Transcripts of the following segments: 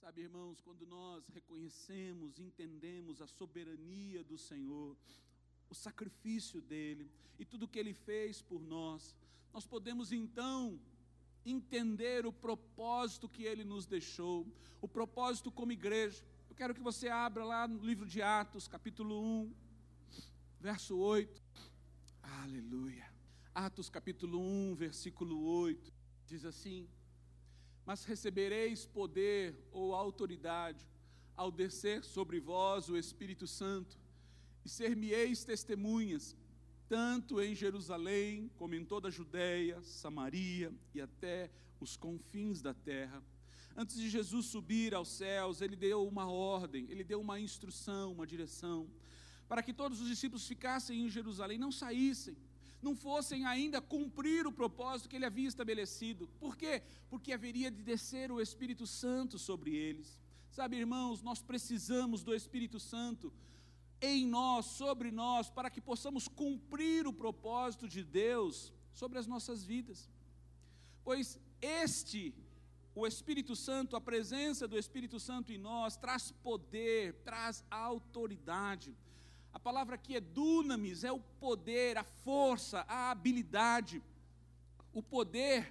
Sabe, irmãos, quando nós reconhecemos, entendemos a soberania do Senhor, o sacrifício dEle e tudo o que Ele fez por nós, nós podemos então entender o propósito que Ele nos deixou, o propósito como igreja. Eu quero que você abra lá no livro de Atos, capítulo 1, verso 8. Aleluia. Atos capítulo 1, versículo 8, diz assim: mas recebereis poder ou autoridade ao descer sobre vós o Espírito Santo, e ser-me-eis testemunhas, tanto em Jerusalém, como em toda a Judeia, Samaria e até os confins da terra. Antes de Jesus subir aos céus, Ele deu uma ordem, Ele deu uma instrução, uma direção, para que todos os discípulos ficassem em Jerusalém, não saíssem, não fossem ainda cumprir o propósito que Ele havia estabelecido. Por quê? Porque haveria de descer o Espírito Santo sobre eles. Sabe, irmãos, nós precisamos do Espírito Santo em nós, sobre nós, para que possamos cumprir o propósito de Deus sobre as nossas vidas. Pois o Espírito Santo, a presença do Espírito Santo em nós, traz poder, traz autoridade. A palavra aqui é dunamis, é o poder, a força, a habilidade, o poder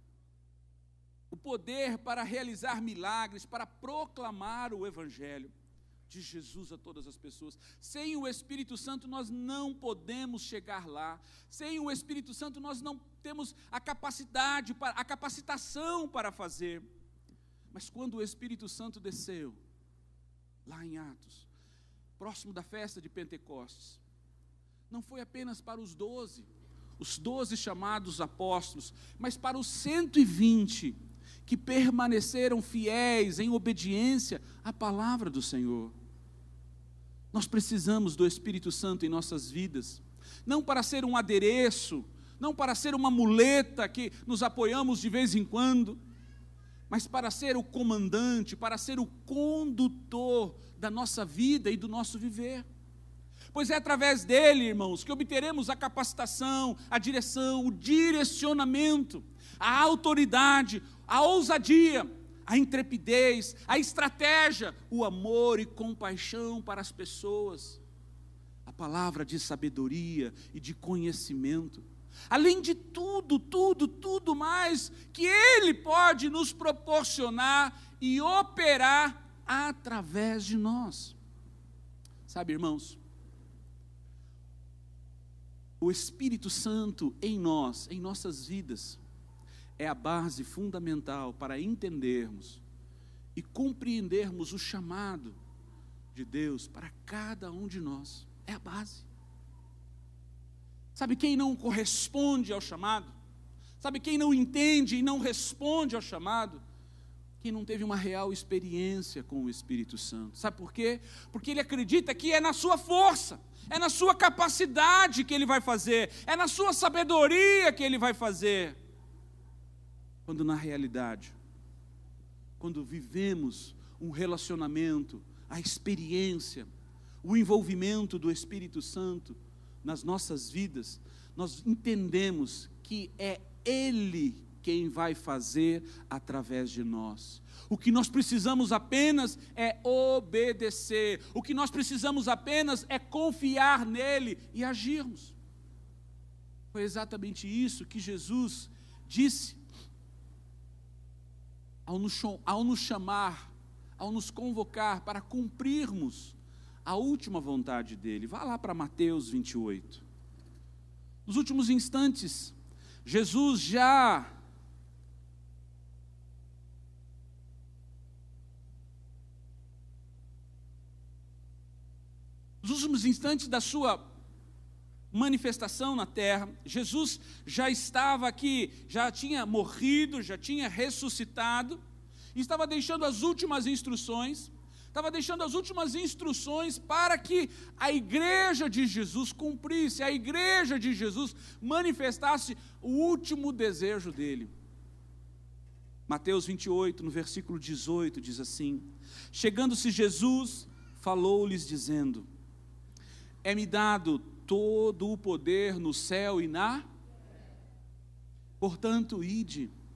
para realizar milagres, para proclamar o Evangelho de Jesus a todas as pessoas. Sem o Espírito Santo nós não podemos chegar lá. Sem o Espírito Santo nós não temos a capacidade, a capacitação para fazer. Mas quando o Espírito Santo desceu, lá em Atos, próximo da festa de Pentecostes, não foi apenas para os 12 chamados apóstolos, mas para os 120 que permaneceram fiéis em obediência à palavra do Senhor. Nós precisamos do Espírito Santo em nossas vidas, não para ser um adereço, não para ser uma muleta que nos apoiamos de vez em quando, mas para ser o comandante, para ser o condutor da nossa vida e do nosso viver. Pois é através dele, irmãos, que obteremos a capacitação, a direção, o direcionamento, a autoridade, a ousadia, a intrepidez, a estratégia, o amor e compaixão para as pessoas, a palavra de sabedoria e de conhecimento, além de tudo mais que Ele pode nos proporcionar e operar através de nós. Sabe, irmãos, o Espírito Santo em nós, em nossas vidas, é a base fundamental para entendermos e compreendermos o chamado de Deus para cada um de nós. É a base. Sabe quem não corresponde ao chamado? Sabe quem não entende e não responde ao chamado? Quem não teve uma real experiência com o Espírito Santo. Sabe por quê? Porque ele acredita que é na sua força, é na sua capacidade que ele vai fazer, é na sua sabedoria que ele vai fazer. Quando na realidade, quando vivemos um relacionamento, a experiência, o envolvimento do Espírito Santo nas nossas vidas, nós entendemos que é Ele quem vai fazer através de nós. O que nós precisamos apenas é obedecer, o que nós precisamos apenas é confiar nele e agirmos. Foi exatamente isso que Jesus disse ao nos chamar, ao nos convocar para cumprirmos a última vontade dele. Vá lá para Mateus 28. Nos últimos instantes, Jesus já nos últimos instantes da sua manifestação na terra, Jesus já estava aqui, já tinha morrido, já tinha ressuscitado, e estava deixando as últimas instruções, para que a igreja de Jesus cumprisse, a igreja de Jesus manifestasse o último desejo dele. Mateus 28, no versículo 18, diz assim: chegando-se Jesus, falou-lhes dizendo: é-me dado todo o poder no céu e na... Portanto, ide,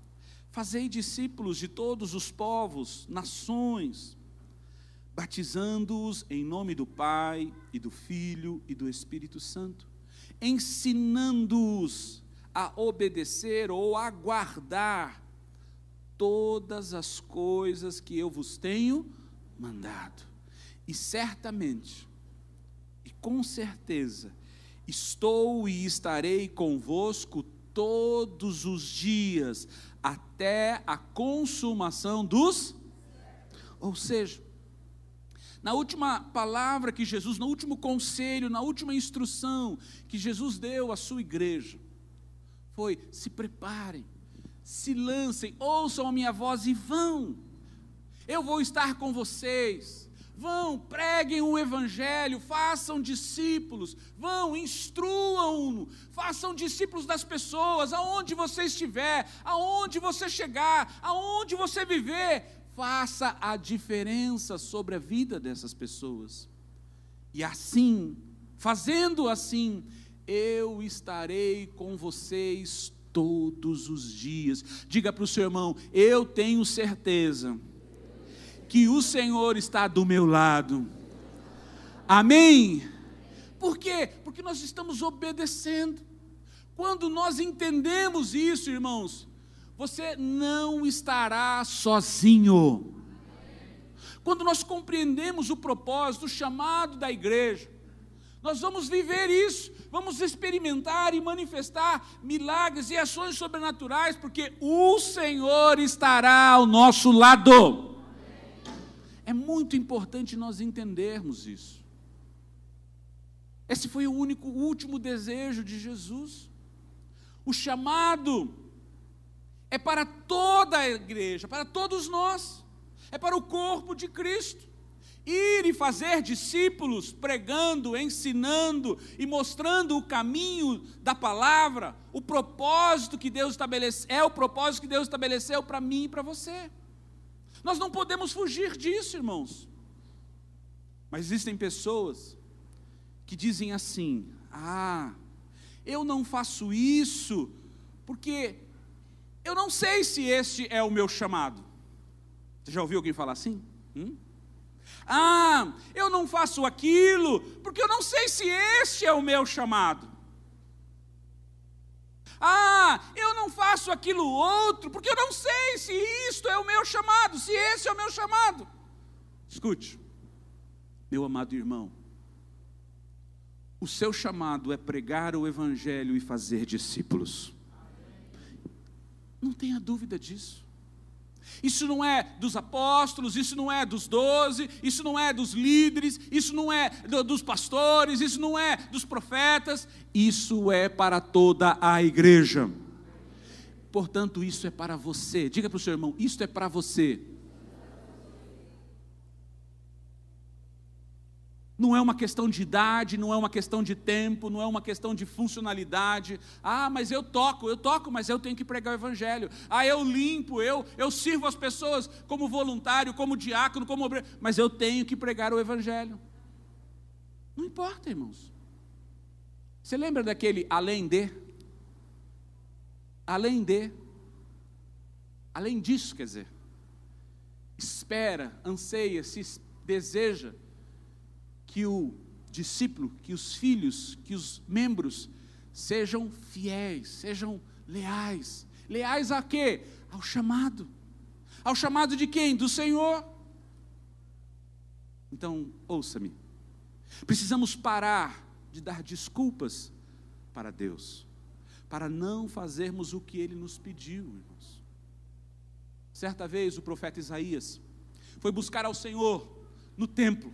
Fazei discípulos de todos os povos, nações, batizando-os em nome do Pai, e do Filho, e do Espírito Santo, ensinando-os a obedecer ou a guardar todas as coisas que eu vos tenho mandado. E certamente, e com certeza, estou e estarei convosco todos os dias, até a consumação dos... Ou seja, na última palavra que Jesus, no último conselho, na última instrução que Jesus deu à sua igreja, foi: se preparem, se lancem, ouçam a minha voz e vão. Eu vou estar com vocês. Vão, preguem o evangelho, façam discípulos, vão, instruam, façam discípulos das pessoas, aonde você estiver, aonde você chegar, aonde você viver, faça a diferença sobre a vida dessas pessoas. E assim, fazendo assim, eu estarei com vocês todos os dias. Diga para o seu irmão: eu tenho certeza que o Senhor está do meu lado. Amém? Por quê? Porque nós estamos obedecendo. Quando nós entendemos isso, irmãos, você não estará sozinho. Quando nós compreendemos o propósito, o chamado da igreja, nós vamos viver isso, vamos experimentar e manifestar milagres e ações sobrenaturais, porque o Senhor estará ao nosso lado. É muito importante nós entendermos isso. Esse foi o último desejo de Jesus. O chamado é para toda a igreja, para todos nós, é para o corpo de Cristo. Ir e fazer discípulos, pregando, ensinando e mostrando o caminho da palavra, o propósito que Deus estabeleceu, é o propósito que Deus estabeleceu para mim e para você. Nós não podemos fugir disso, irmãos. Mas existem pessoas que dizem assim: eu não faço isso porque eu não sei se este é o meu chamado. Você já ouviu alguém falar assim? Eu não faço aquilo porque eu não sei se este é o meu chamado. Eu não faço aquilo outro porque eu não sei se isto é o meu chamado, se esse é o meu chamado. Escute, meu amado irmão, o seu chamado é pregar o evangelho e fazer discípulos. Não tenha dúvida disso. Isso não é dos apóstolos, isso não é dos 12, isso não é dos líderes, isso não é dos pastores, isso não é dos profetas, isso é para toda a igreja. Portanto, isso é para você. Diga para o seu irmão: isso é para você. Não é uma questão de idade, não é uma questão de tempo, não é uma questão de funcionalidade. Mas eu toco, mas eu tenho que pregar o evangelho. Eu limpo, eu sirvo as pessoas como voluntário, como diácono, como obreiro, mas eu tenho que pregar o evangelho. Não importa, irmãos. Você lembra daquele além de? Além disso, quer dizer, espera, anseia, se deseja que o discípulo, que os filhos, que os membros sejam fiéis, sejam leais. Leais a quê? Ao chamado. Ao chamado de quem? Do Senhor. Então, ouça-me. Precisamos parar de dar desculpas para Deus, para não fazermos o que Ele nos pediu, irmãos. Certa vez o profeta Isaías foi buscar ao Senhor no templo.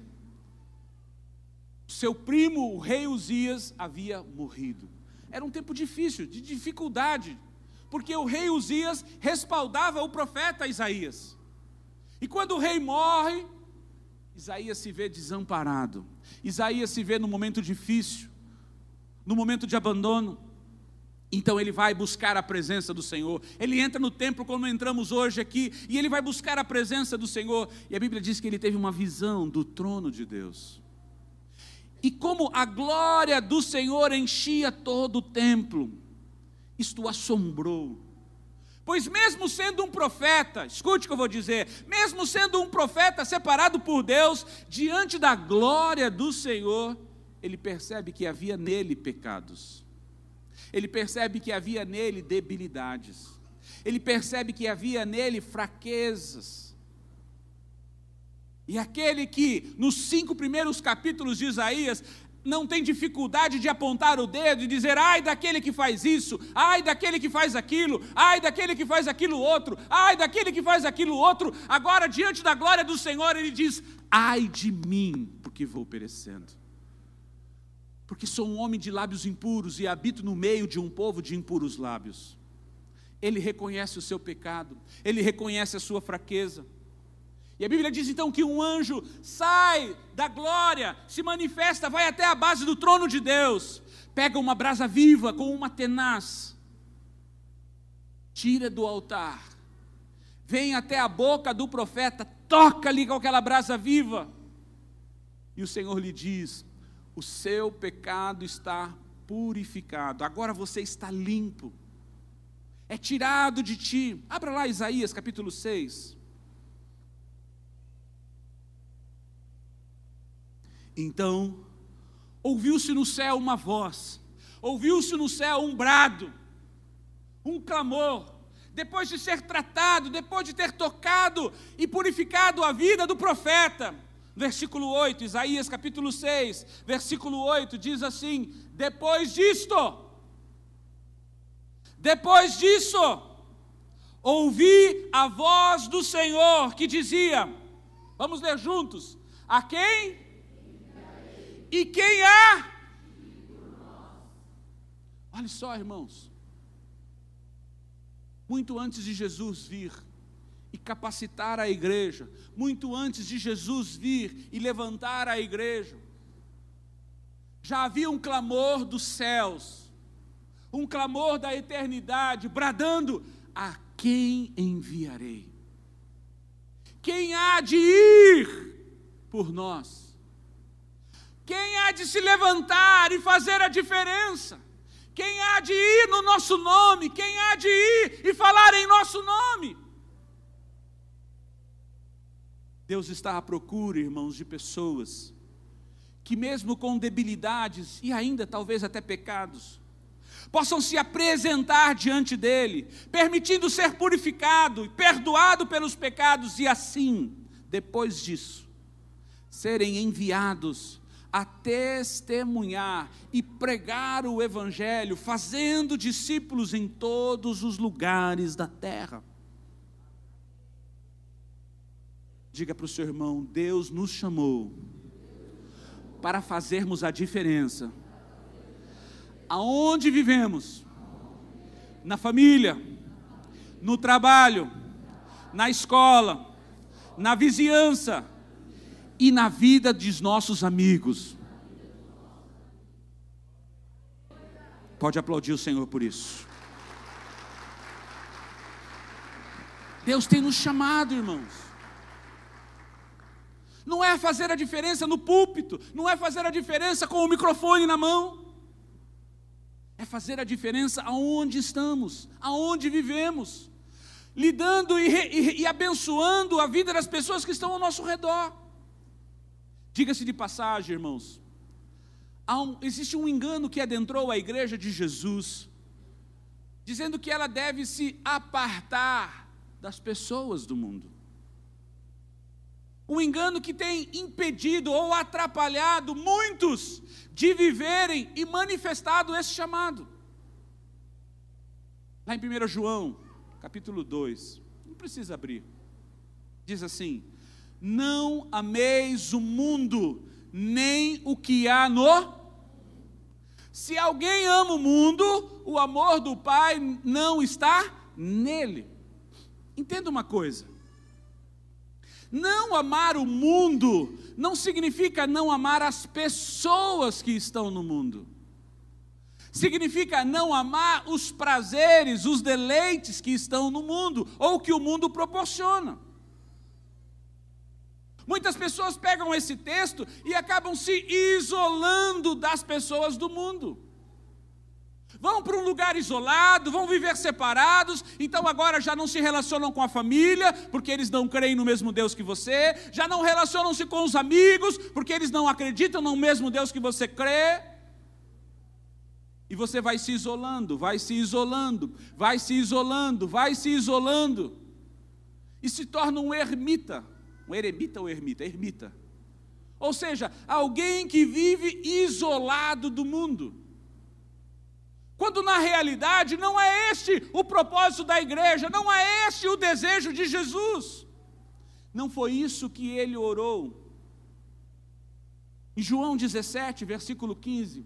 Seu primo, o rei Uzias, havia morrido. Era um tempo difícil, de dificuldade, porque o rei Uzias respaldava o profeta Isaías. E quando o rei morre, Isaías se vê desamparado. Isaías se vê num momento difícil, num momento de abandono. Então ele vai buscar a presença do Senhor. Ele entra no templo como entramos hoje aqui, e ele vai buscar a presença do Senhor. E a Bíblia diz que ele teve uma visão do trono de Deus. E como a glória do Senhor enchia todo o templo, isto o assombrou, Pois mesmo sendo um profeta, escute o que eu vou dizer, mesmo sendo um profeta separado por Deus, diante da glória do Senhor, ele percebe que havia nele pecados, ele percebe que havia nele debilidades, ele percebe que havia nele fraquezas. E aquele que nos 5 primeiros capítulos de Isaías não tem dificuldade de apontar o dedo e dizer: ai daquele que faz isso, ai daquele que faz aquilo, ai daquele que faz aquilo outro, ai daquele que faz aquilo outro. Agora, diante da glória do Senhor, ele diz: ai de mim, porque vou perecendo, porque sou um homem de lábios impuros e habito no meio de um povo de impuros lábios. Ele reconhece o seu pecado, ele reconhece a sua fraqueza. E a Bíblia diz então que um anjo sai da glória, se manifesta, vai até a base do trono de Deus, pega uma brasa viva com uma tenaz, tira do altar, vem até a boca do profeta, toca ali com aquela brasa viva, e o Senhor lhe diz: o seu pecado está purificado, agora você está limpo, é tirado de ti. Abra lá Isaías capítulo 6. Então, ouviu-se no céu uma voz, ouviu-se no céu um brado, um clamor, depois de ser tratado, depois de ter tocado e purificado a vida do profeta. Versículo 8, Isaías capítulo 6, versículo 8, diz assim: depois disso, ouvi a voz do Senhor que dizia, vamos ler juntos, a quem? E quem há? Olha só, irmãos, muito antes de Jesus vir e capacitar a igreja, muito antes de Jesus vir e levantar a igreja, já havia um clamor dos céus, um clamor da eternidade, bradando: a quem enviarei? Quem há de ir por nós? Quem há de se levantar e fazer a diferença? Quem há de ir no nosso nome? Quem há de ir e falar em nosso nome? Deus está à procura, irmãos, de pessoas que mesmo com debilidades e ainda talvez até pecados, possam se apresentar diante dEle, permitindo ser purificado e perdoado pelos pecados, e assim, depois disso, serem enviados a testemunhar e pregar o Evangelho, fazendo discípulos em todos os lugares da terra. Diga para o seu irmão: Deus nos chamou para fazermos a diferença aonde vivemos, na família, no trabalho, na escola, na vizinhança e na vida dos nossos amigos. Pode aplaudir o Senhor por isso. Deus tem nos chamado, irmãos. Não é fazer a diferença no púlpito, não é fazer a diferença com o microfone na mão, é fazer a diferença aonde estamos, aonde vivemos, lidando e abençoando a vida das pessoas que estão ao nosso redor. Diga-se de passagem, irmãos, existe um engano que adentrou a igreja de Jesus, dizendo que ela deve se apartar das pessoas do mundo. Um engano que tem impedido ou atrapalhado muitos de viverem e manifestado esse chamado. Lá em 1 João, capítulo 2, não precisa abrir, diz assim: não ameis o mundo, nem o que há no... Se alguém ama o mundo, o amor do Pai não está nele. Entenda uma coisa: não amar o mundo não significa não amar as pessoas que estão no mundo. Significa não amar os prazeres, os deleites que estão no mundo, ou que o mundo proporciona. Muitas pessoas pegam esse texto e acabam se isolando das pessoas do mundo. vão para um lugar isolado, vão viver separados, então agora já não se relacionam com a família, porque eles não creem no mesmo Deus que você, já não relacionam-se com os amigos, porque eles não acreditam no mesmo Deus que você crê. E você vai se isolando, vai se isolando, vai se isolando, vai se isolando, e se torna um ermita, um eremita ou ermita? Ermita. Ou seja, alguém que vive isolado do mundo. Quando na realidade não é este o propósito da igreja, não é este o desejo de Jesus. Não foi isso que ele orou. Em João 17, versículo 15.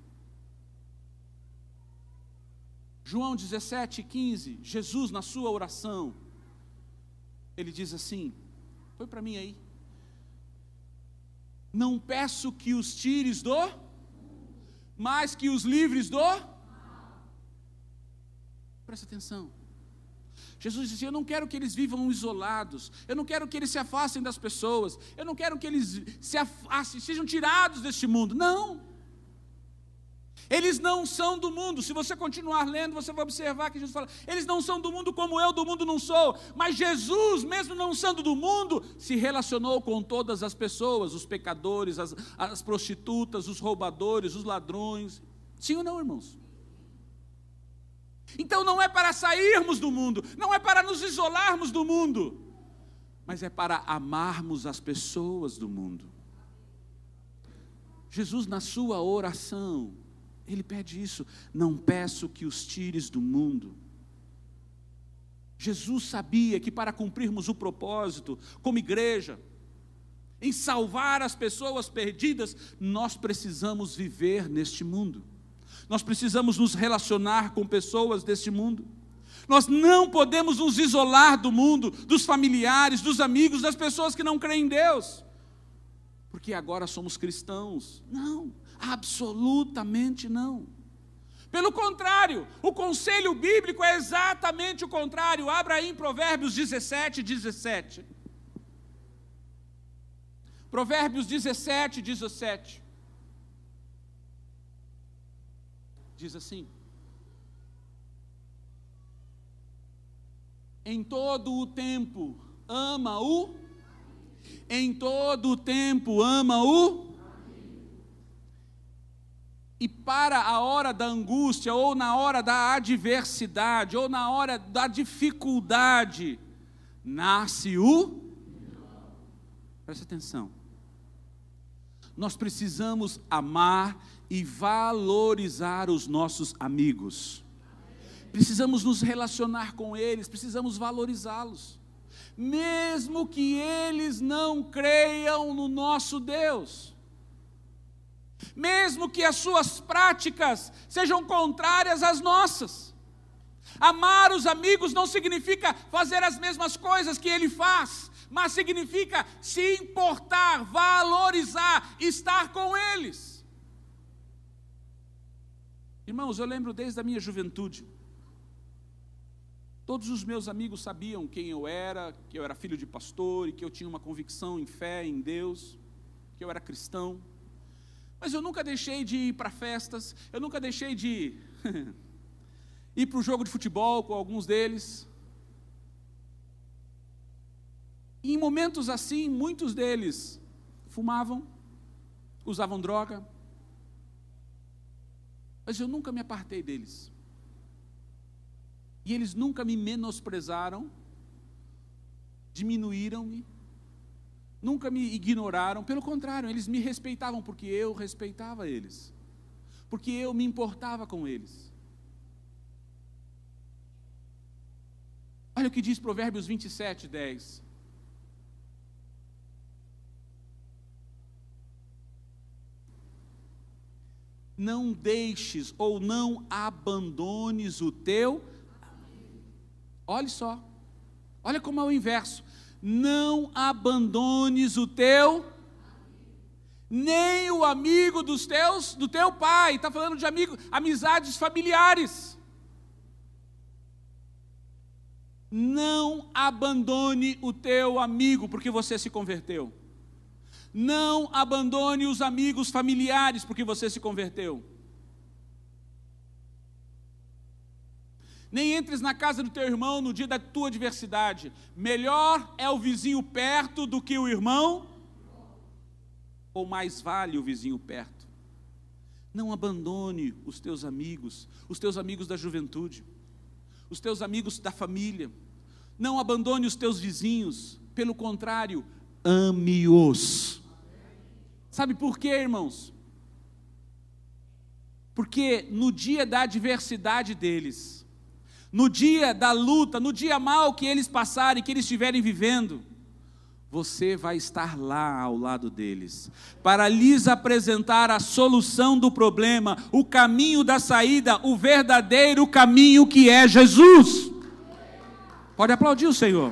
João 17, 15, Jesus na sua oração, ele diz assim, põe para mim aí. Não peço que os tires do, mas que os livres do. Presta atenção. Jesus disse, eu não quero que eles vivam isolados, eu não quero que eles se afastem das pessoas, eu não quero que eles se afastem, sejam tirados deste mundo. Não. Eles não são do mundo. Se você continuar lendo, você vai observar que Jesus fala, eles não são do mundo como eu do mundo não sou. Mas Jesus, mesmo não sendo do mundo, se relacionou com todas as pessoas, os pecadores, as prostitutas, os roubadores, os ladrões. Sim ou não, irmãos? Então não é para sairmos do mundo, não é para nos isolarmos do mundo, mas é para amarmos as pessoas do mundo. Jesus, na sua oração, ele pede isso, não peço que os tires do mundo. Jesus sabia que para cumprirmos o propósito, como igreja, em salvar as pessoas perdidas, nós precisamos viver neste mundo. Nós precisamos nos relacionar com pessoas deste mundo. Nós não podemos nos isolar do mundo, dos familiares, dos amigos, das pessoas que não creem em Deus, porque agora somos cristãos. Não. Absolutamente não. Pelo contrário, o conselho bíblico é exatamente o contrário. Abra aí em Provérbios 17, 17. Provérbios 17, 17. Diz assim: em todo o tempo ama-o, em todo o tempo ama-o, e para a hora da angústia, ou na hora da adversidade, ou na hora da dificuldade, nasce o... Presta atenção. Nós precisamos amar e valorizar os nossos amigos. Precisamos nos relacionar com eles, precisamos valorizá-los. Mesmo que eles não creiam no nosso Deus. Mesmo que as suas práticas sejam contrárias às nossas. Amar os amigos não significa fazer as mesmas coisas que ele faz, mas significa se importar, valorizar, estar com eles. Irmãos, eu lembro desde a minha juventude, todos os meus amigos sabiam quem eu era, que eu era filho de pastor e que eu tinha uma convicção em fé em Deus, que eu era cristão. Mas eu nunca deixei de ir para festas, eu nunca deixei de ir para o jogo de futebol com alguns deles. E em momentos assim, muitos deles fumavam, usavam droga, mas eu nunca me apartei deles. E eles nunca me menosprezaram, diminuíram-me, nunca me ignoraram, pelo contrário, eles me respeitavam, porque eu respeitava eles, porque eu me importava com eles. Olha o que diz Provérbios 27, 10. Não deixes ou não abandones o teu... Olha só, olha como é o inverso. Não abandones o teu, nem o amigo do teu pai. Está falando de amizades familiares. Não abandone o teu amigo, porque você se converteu. Não abandone os amigos familiares, porque você se converteu. nem entres na casa do teu irmão no dia da tua adversidade. Melhor é o vizinho perto do que o irmão, ou mais vale o vizinho perto. Não abandone os teus amigos da juventude, os teus amigos da família. Não abandone os teus vizinhos, pelo contrário, ame-os. Sabe por quê, irmãos? Porque no dia da adversidade deles, no dia da luta, no dia mal que eles passarem, que eles estiverem vivendo, você vai estar lá ao lado deles, para lhes apresentar a solução do problema, o caminho da saída, o verdadeiro caminho que é Jesus. Pode aplaudir o Senhor.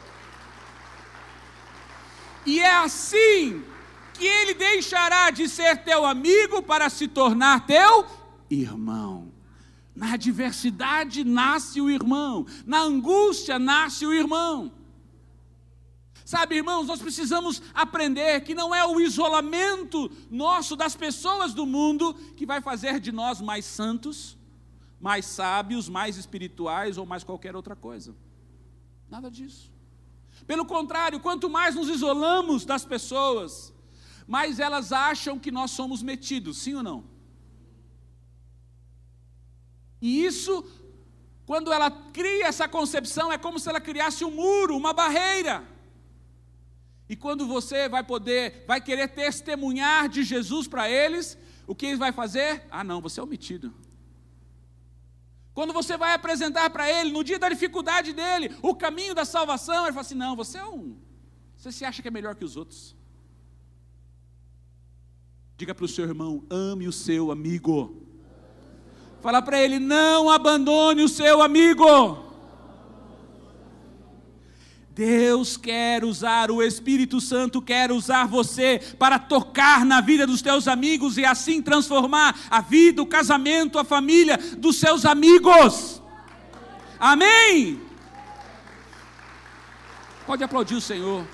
E é assim que ele deixará de ser teu amigo para se tornar teu irmão. Na adversidade nasce o irmão, na angústia nasce o irmão. Sabe, irmãos, nós precisamos aprender que não é o isolamento nosso das pessoas do mundo que vai fazer de nós mais santos, mais sábios, mais espirituais ou mais qualquer outra coisa. Nada disso. Pelo contrário, quanto mais nos isolamos das pessoas, mais elas acham que nós somos metidos, sim ou não? E isso, quando ela cria essa concepção, é como se ela criasse um muro, uma barreira. E quando você vai querer testemunhar de Jesus para eles, o que eles vai fazer? Ah não, você é o metido. Quando você vai apresentar para ele, no dia da dificuldade dele, o caminho da salvação, ele fala assim, não, você se acha que é melhor que os outros. Diga para o seu irmão, ame o seu amigo. Fala para ele, não abandone o seu amigo. Deus quer usar, o Espírito Santo quer usar você para tocar na vida dos teus amigos e assim transformar a vida, o casamento, a família dos seus amigos. Amém? Pode aplaudir o Senhor.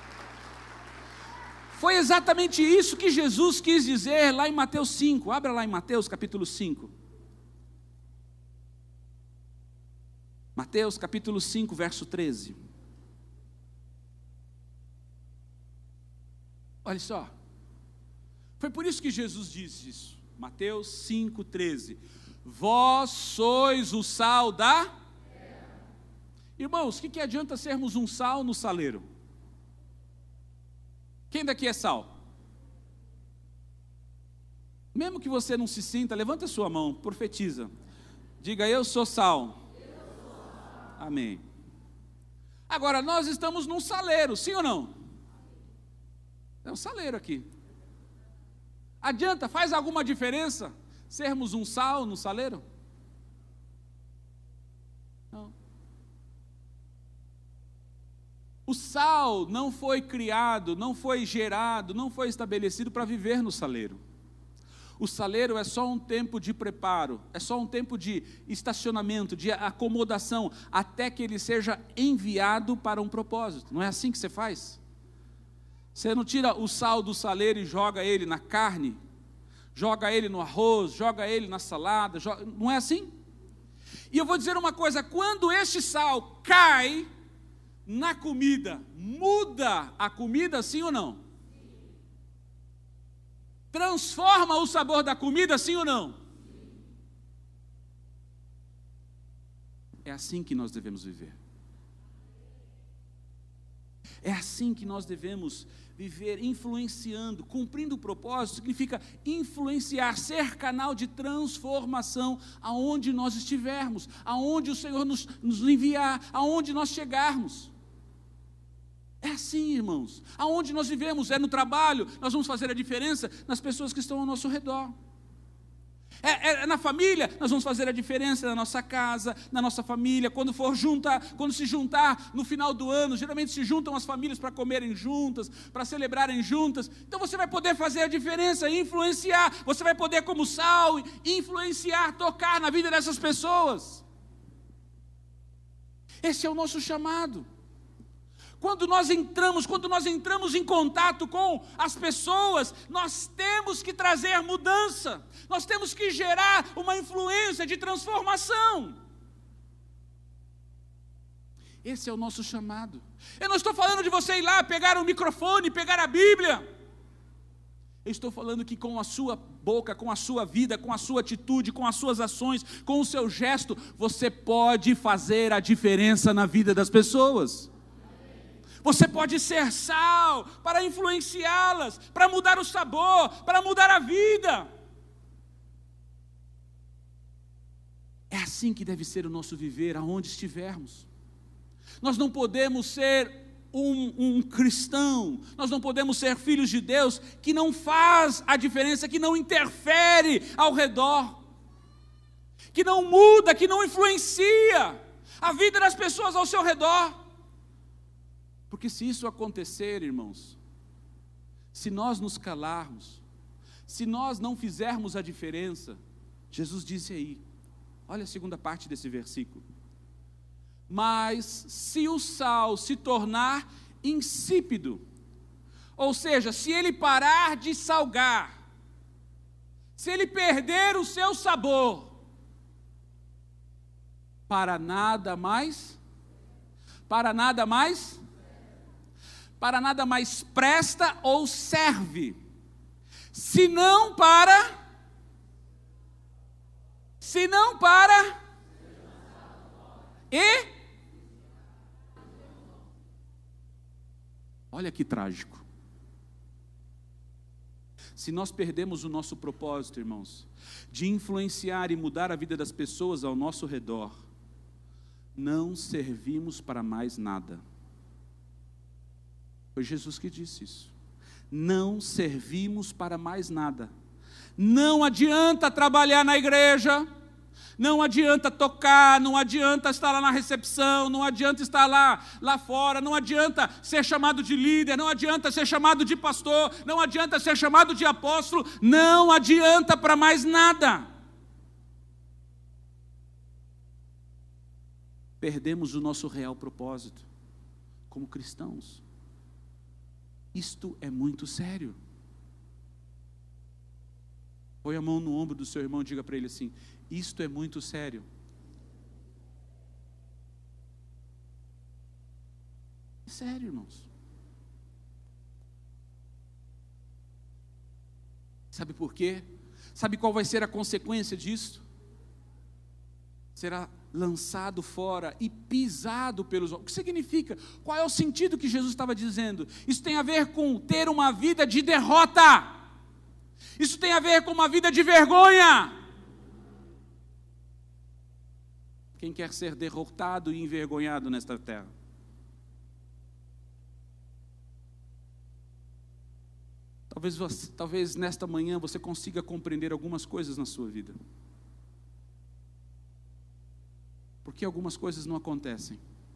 Foi exatamente isso que Jesus quis dizer lá em Mateus 5. Abra lá em Mateus capítulo 5. Mateus capítulo 5, verso 13. Olha só, foi por isso que Jesus disse isso, Mateus 5, 13, vós sois o sal da terra. Irmãos, o que adianta sermos um sal no saleiro? Quem daqui é sal? Mesmo que você não se sinta, levanta a sua mão, profetiza, diga eu sou sal. Amém. Agora nós estamos num saleiro, sim ou não? É um saleiro aqui. Adianta, faz alguma diferença sermos um sal no saleiro? Não. O sal não foi criado, não foi gerado, não foi estabelecido para viver no saleiro. O saleiro é só um tempo de preparo, é só um tempo de estacionamento, de acomodação, até que ele seja enviado para um propósito. Não é assim que você faz? Você não tira o sal do saleiro e joga ele na carne, joga ele no arroz, joga ele na salada, não é assim? E eu vou dizer uma coisa, quando este sal cai na comida, muda a comida, sim ou não? Transforma o sabor da comida, sim ou não? É assim que nós devemos viver. É assim que nós devemos viver, influenciando, cumprindo o propósito, significa influenciar, ser canal de transformação aonde nós estivermos, aonde o Senhor nos enviar, aonde nós chegarmos. É assim, irmãos, aonde nós vivemos, é no trabalho, nós vamos fazer a diferença nas pessoas que estão ao nosso redor. É na família, nós vamos fazer a diferença na nossa casa, na nossa família, quando se juntar no final do ano, geralmente se juntam as famílias para comerem juntas, para celebrarem juntas, então você vai poder fazer a diferença, influenciar, você vai poder como sal, influenciar, tocar na vida dessas pessoas. Esse é o nosso chamado. Quando nós entramos em contato com as pessoas, nós temos que trazer mudança, nós temos que gerar uma influência de transformação. Esse é o nosso chamado. Eu não estou falando de você ir lá, pegar um microfone, pegar a Bíblia. Eu estou falando que com a sua boca, com a sua vida, com a sua atitude, com as suas ações, com o seu gesto, você pode fazer a diferença na vida das pessoas. Você pode ser sal para influenciá-las, para mudar o sabor, para mudar a vida. É assim que deve ser o nosso viver, aonde estivermos. Nós não podemos ser um cristão, nós não podemos ser filhos de Deus que não faz a diferença, que não interfere ao redor, que não muda, que não influencia a vida das pessoas ao seu redor. Porque se isso acontecer, irmãos, se nós nos calarmos, se nós não fizermos a diferença, Jesus disse aí, olha a segunda parte desse versículo: mas se o sal se tornar insípido, ou seja, se ele parar de salgar, se ele perder o seu sabor, para nada mais presta ou serve, senão para e olha que trágico. Se nós perdemos o nosso propósito, irmãos, de influenciar e mudar a vida das pessoas ao nosso redor, não servimos para mais nada. Foi Jesus que disse isso. Não servimos para mais nada. Não adianta trabalhar na igreja, não adianta tocar, não adianta estar lá na recepção, não adianta estar lá fora, não adianta ser chamado de líder, não adianta ser chamado de pastor, não adianta ser chamado de apóstolo, não adianta para mais nada. Perdemos o nosso real propósito como cristãos. Isto é muito sério. Põe a mão no ombro do seu irmão e diga para ele assim: isto é muito sério. É sério, irmãos. Sabe por quê? Sabe qual vai ser a consequência disso? Será lançado fora e pisado pelos homens. O que significa? Qual é o sentido que Jesus estava dizendo? Isso tem a ver com ter uma vida de derrota. Isso tem a ver com uma vida de vergonha. Quem quer ser derrotado e envergonhado nesta terra? Talvez nesta manhã você consiga compreender algumas coisas na sua vida. Por que algumas coisas não acontecem?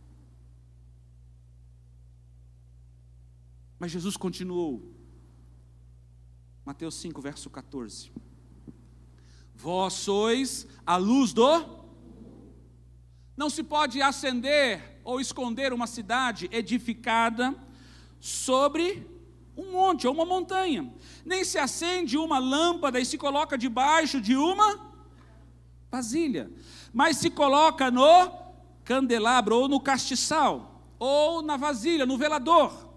Mas Jesus continuou. Mateus 5, verso 14. Vós sois a luz do... Não se pode acender ou esconder uma cidade edificada sobre um monte ou uma montanha. Nem se acende uma lâmpada e se coloca debaixo de uma vasilha, mas se coloca no candelabro ou no castiçal ou na vasilha, no velador.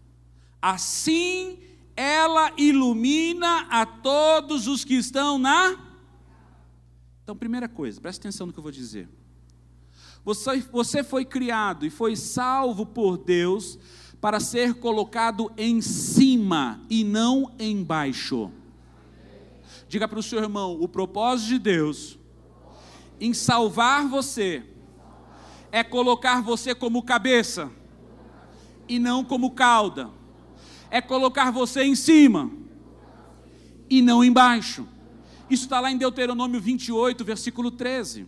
Assim ela ilumina a todos os que estão na... Então, primeira coisa, preste atenção no que eu vou dizer. Você foi criado e foi salvo por Deus para ser colocado em cima e não embaixo. Diga para o seu irmão: o propósito de Deus em salvar você é colocar você como cabeça e não como cauda. É colocar você em cima e não embaixo. Isso está lá em Deuteronômio 28, versículo 13.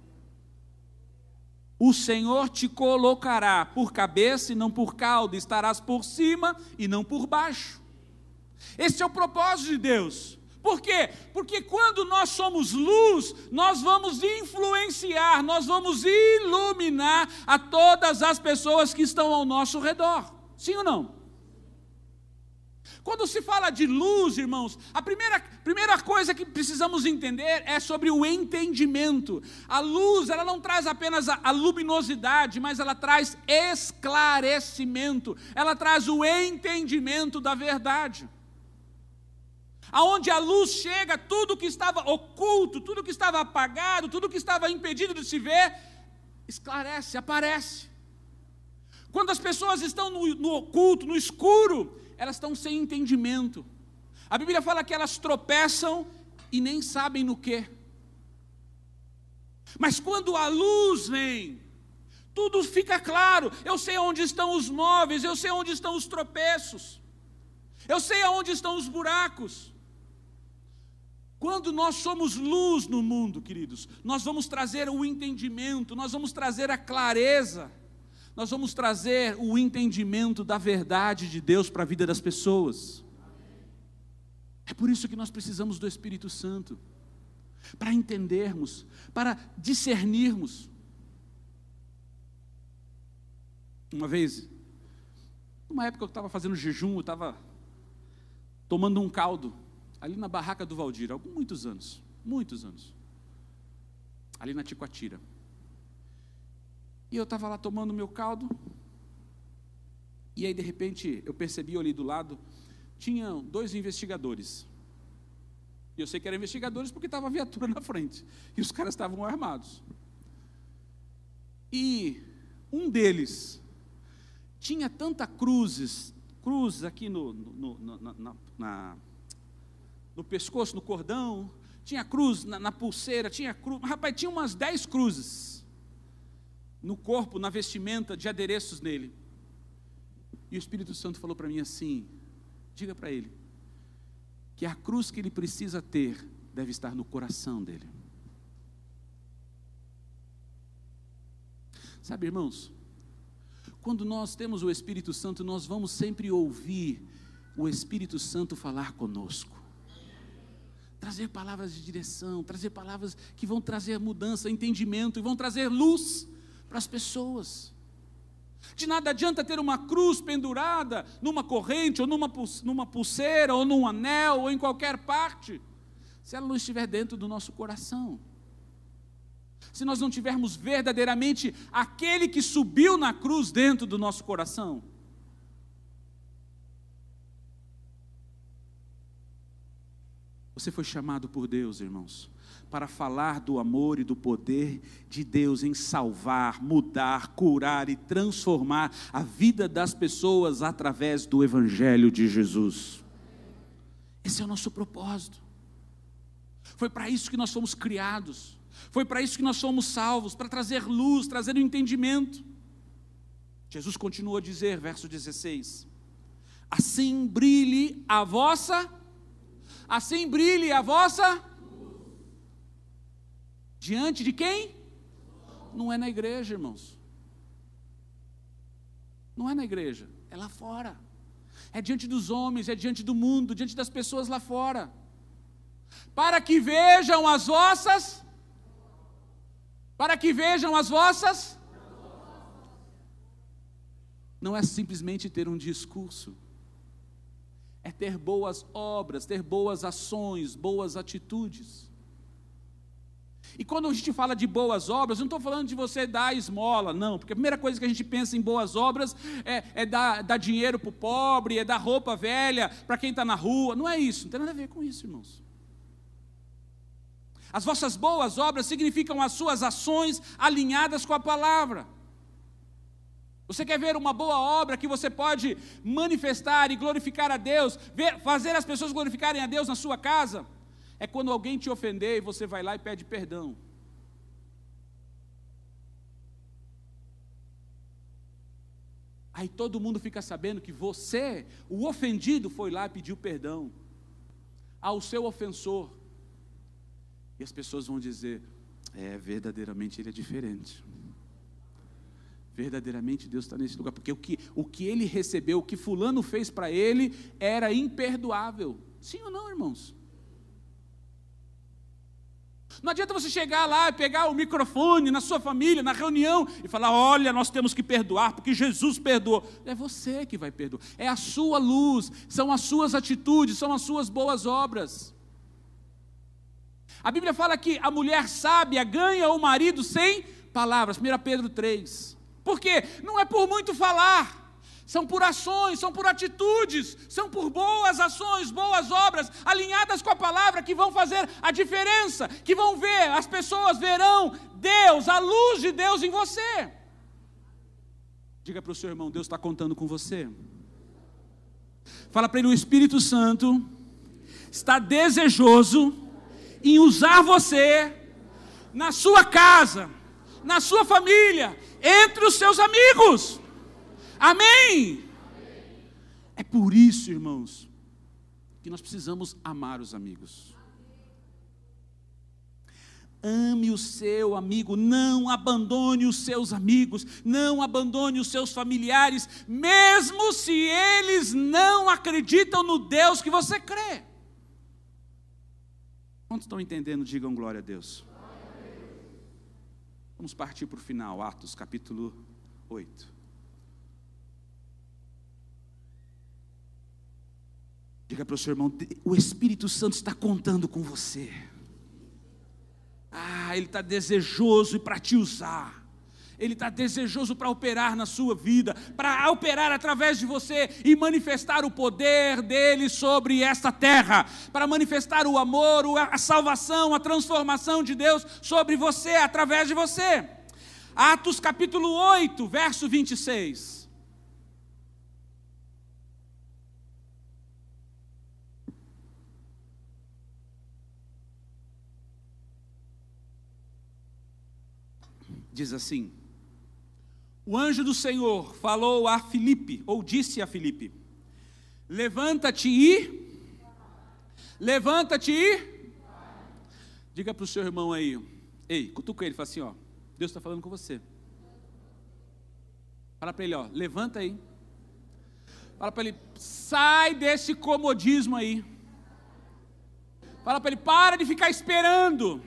O Senhor te colocará por cabeça e não por cauda, estarás por cima e não por baixo. Esse é o propósito de Deus. Por quê? Porque quando nós somos luz, nós vamos influenciar, nós vamos iluminar a todas as pessoas que estão ao nosso redor. Sim ou não? Quando se fala de luz, irmãos, a primeira coisa que precisamos entender é sobre o entendimento. A luz, ela não traz apenas a luminosidade, mas ela traz esclarecimento, ela traz o entendimento da verdade. Aonde a luz chega, tudo que estava oculto, tudo que estava apagado, tudo que estava impedido de se ver, esclarece, aparece. Quando as pessoas estão no oculto, no escuro, elas estão sem entendimento. A Bíblia fala que elas tropeçam e nem sabem no quê. Mas quando a luz vem, tudo fica claro. Eu sei onde estão os móveis, eu sei onde estão os tropeços, eu sei aonde estão os buracos. Quando nós somos luz no mundo, queridos, nós vamos trazer o entendimento, nós vamos trazer a clareza, nós vamos trazer o entendimento da verdade de Deus para a vida das pessoas. É por isso que nós precisamos do Espírito Santo, para entendermos, para discernirmos. Uma vez, numa época que eu estava fazendo jejum, eu estava tomando um caldo, ali na barraca do Valdir, há muitos anos, ali na Ticoatira. E eu estava lá tomando meu caldo, e aí de repente eu percebi ali do lado, tinham 2 investigadores. E eu sei que eram investigadores porque estava a viatura na frente, e os caras estavam armados. E um deles tinha tanta cruzes aqui no pescoço, no cordão, tinha cruz na pulseira, tinha cruz, rapaz, tinha umas 10 cruzes no corpo, na vestimenta, de adereços nele. E o Espírito Santo falou para mim assim: diga para ele que a cruz que ele precisa ter deve estar no coração dele. Sabe, irmãos, quando nós temos o Espírito Santo, nós vamos sempre ouvir o Espírito Santo falar conosco, trazer palavras de direção, trazer palavras que vão trazer mudança, entendimento, e vão trazer luz para as pessoas. De nada adianta ter uma cruz pendurada numa corrente, ou numa pulseira, ou num anel, ou em qualquer parte, se ela não estiver dentro do nosso coração. Se nós não tivermos verdadeiramente aquele que subiu na cruz dentro do nosso coração. Você foi chamado por Deus, irmãos, para falar do amor e do poder de Deus em salvar, mudar, curar e transformar a vida das pessoas através do Evangelho de Jesus. Esse é o nosso propósito. Foi para isso que nós fomos criados. Foi para isso que nós somos salvos, para trazer luz, trazer o entendimento. Jesus continua a dizer, verso 16: assim brilhe a vossa diante de quem? Não é na igreja, irmãos. Não é na igreja, é lá fora. É diante dos homens, é diante do mundo, diante das pessoas lá fora. Para que vejam as vossas. Não é simplesmente ter um discurso. É ter boas obras, ter boas ações, boas atitudes. E quando a gente fala de boas obras, eu não estou falando de você dar esmola, não, porque a primeira coisa que a gente pensa em boas obras é dar dinheiro para o pobre, é dar roupa velha para quem está na rua. Não é isso, não tem nada a ver com isso, irmãos. As vossas boas obras significam as suas ações alinhadas com a palavra. Você quer ver uma boa obra que você pode manifestar e glorificar a Deus, fazer as pessoas glorificarem a Deus na sua casa? É quando alguém te ofender e você vai lá e pede perdão. Aí todo mundo fica sabendo que você, o ofendido, foi lá e pediu perdão ao seu ofensor. E as pessoas vão dizer: verdadeiramente ele é diferente. Verdadeiramente Deus está nesse lugar, porque o que ele recebeu, o que fulano fez para ele, era imperdoável. Sim ou não, irmãos? Não adianta você chegar lá e pegar o microfone na sua família, na reunião, e falar: olha, nós temos que perdoar, porque Jesus perdoou. É você que vai perdoar, é a sua luz, são as suas atitudes, são as suas boas obras. A Bíblia fala que a mulher sábia ganha o marido sem palavras, 1 Pedro 3. Por quê? Não é por muito falar. São por ações, são por atitudes, são por boas ações, boas obras, alinhadas com a palavra, que vão fazer a diferença, que vão ver, as pessoas verão Deus, a luz de Deus em você. Diga para o seu irmão: Deus está contando com você. Fala para ele: o Espírito Santo está desejoso em usar você, na sua casa, na sua família, entre os seus amigos. Amém? É por isso, irmãos, que nós precisamos amar os amigos. Ame o seu amigo, não abandone os seus amigos, não abandone os seus familiares, mesmo se eles não acreditam no Deus que você crê. Quantos estão entendendo? Digam glória a Deus. Vamos partir para o final, Atos capítulo 8. Diga para o seu irmão: o Espírito Santo está contando com você. Ele está desejoso para te usar. Ele está desejoso para operar na sua vida, para operar através de você e manifestar o poder dele sobre esta terra, para manifestar o amor, a salvação, a transformação de Deus sobre você, através de você. Atos capítulo 8, verso 26. Diz assim: o anjo do Senhor falou a Filipe, ou disse a Filipe: levanta-te e... Diga para o seu irmão aí, ei, cutuca ele, fala assim: ó, Deus está falando com você. Fala para ele: ó, levanta aí. Fala para ele: sai desse comodismo aí. Fala para ele: para de ficar esperando.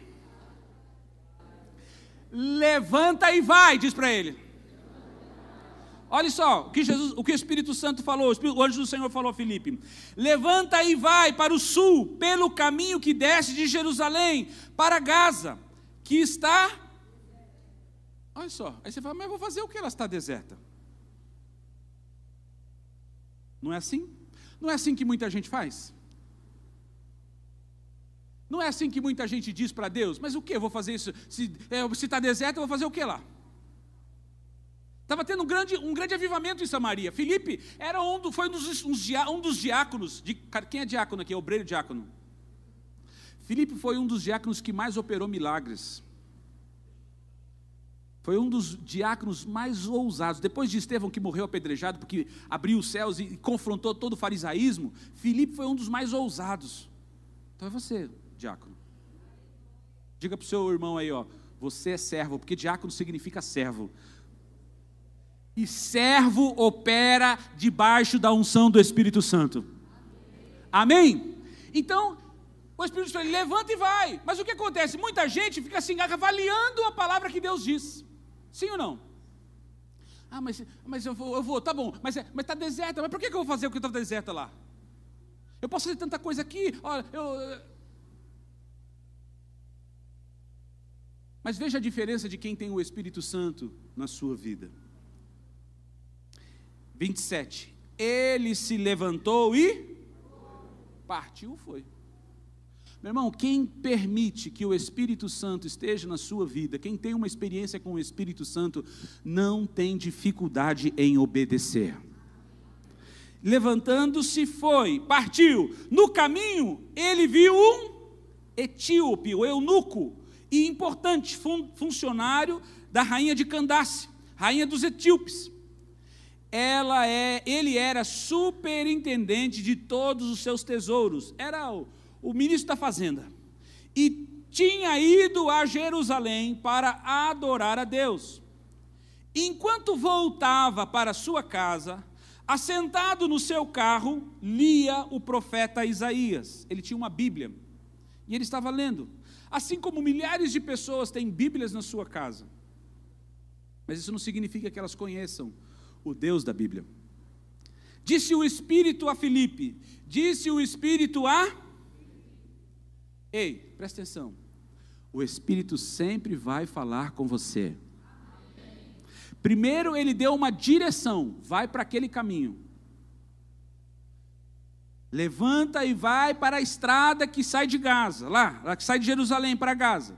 Levanta e vai, diz para ele. Olha só o que o Espírito Santo falou, o anjo do Senhor falou a Filipe: levanta e vai para o sul, pelo caminho que desce de Jerusalém para Gaza, que está... Olha só, aí você fala: mas eu vou fazer o que? Ela está deserta. Não é assim? Não é assim que muita gente faz? Não é assim que muita gente diz para Deus: mas o que? Eu vou fazer isso? Se está deserto, eu vou fazer o que lá? Estava tendo um grande avivamento em Samaria. Filipe era foi um dos diáconos. Quem é diácono aqui? É obreiro diácono. Filipe foi um dos diáconos que mais operou milagres. Foi um dos diáconos mais ousados. Depois de Estevão, que morreu apedrejado porque abriu os céus e confrontou todo o farisaísmo, Filipe foi um dos mais ousados. Então é você, diácono. Diga para o seu irmão aí, ó: você é servo, porque diácono significa servo. E servo opera debaixo da unção do Espírito Santo. Amém? Então, o Espírito Santo levanta e vai. Mas o que acontece? Muita gente fica assim, avaliando a palavra que Deus diz. Sim ou não? Mas eu vou, tá bom, mas está deserta, mas por que eu vou fazer o que está deserta lá? Eu posso fazer tanta coisa aqui, Mas veja a diferença de quem tem o Espírito Santo na sua vida. 27. Ele se levantou e partiu, foi. Meu irmão, quem permite que o Espírito Santo esteja na sua vida, quem tem uma experiência com o Espírito Santo, não tem dificuldade em obedecer. Levantando-se foi, partiu. No caminho, ele viu um etíope, o eunuco, e importante funcionário da rainha de Candace, rainha dos etíopes. Ele era superintendente de todos os seus tesouros, era o ministro da fazenda, e tinha ido a Jerusalém para adorar a Deus. Enquanto voltava para sua casa, assentado no seu carro, lia o profeta Isaías. Ele tinha uma Bíblia, e ele estava lendo. Assim como milhares de pessoas têm Bíblias na sua casa, mas isso não significa que elas conheçam o Deus da Bíblia. Disse o Espírito a Filipe, disse o Espírito a... Ei, presta atenção, o Espírito sempre vai falar com você. Primeiro ele deu uma direção, vai para aquele caminho. Levanta e vai para a estrada que sai de Gaza, lá que sai de Jerusalém para Gaza.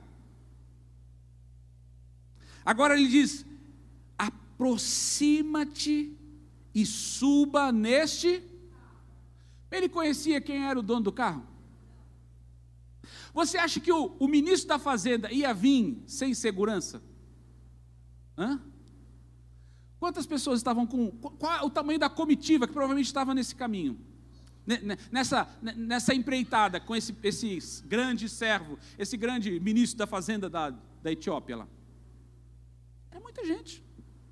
Agora ele diz, aproxima-te e suba neste. Ele conhecia quem era o dono do carro? Você acha que o ministro da fazenda ia vir sem segurança? Quantas pessoas estavam qual o tamanho da comitiva que provavelmente estava nesse caminho? Nessa empreitada com esse grande servo, esse grande ministro da fazenda da Etiópia lá. Era muita gente.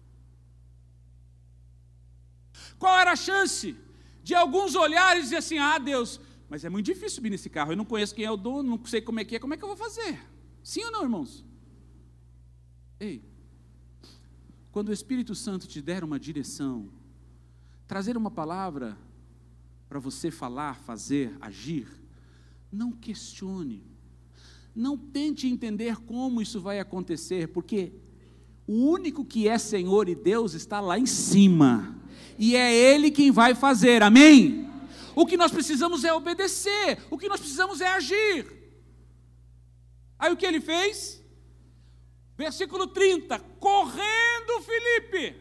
Qual era a chance de alguns olhares e dizer assim, Deus, mas é muito difícil subir nesse carro, eu não conheço quem é o dono, não sei como é que eu vou fazer? Sim ou não, irmãos? Ei, quando o Espírito Santo te der uma direção, trazer uma palavra para você falar, fazer, agir, não questione, não tente entender como isso vai acontecer, porque o único que é Senhor e Deus está lá em cima, e é Ele quem vai fazer, amém? O que nós precisamos é obedecer, o que nós precisamos é agir. Aí o que ele fez? Versículo 30, correndo Filipe,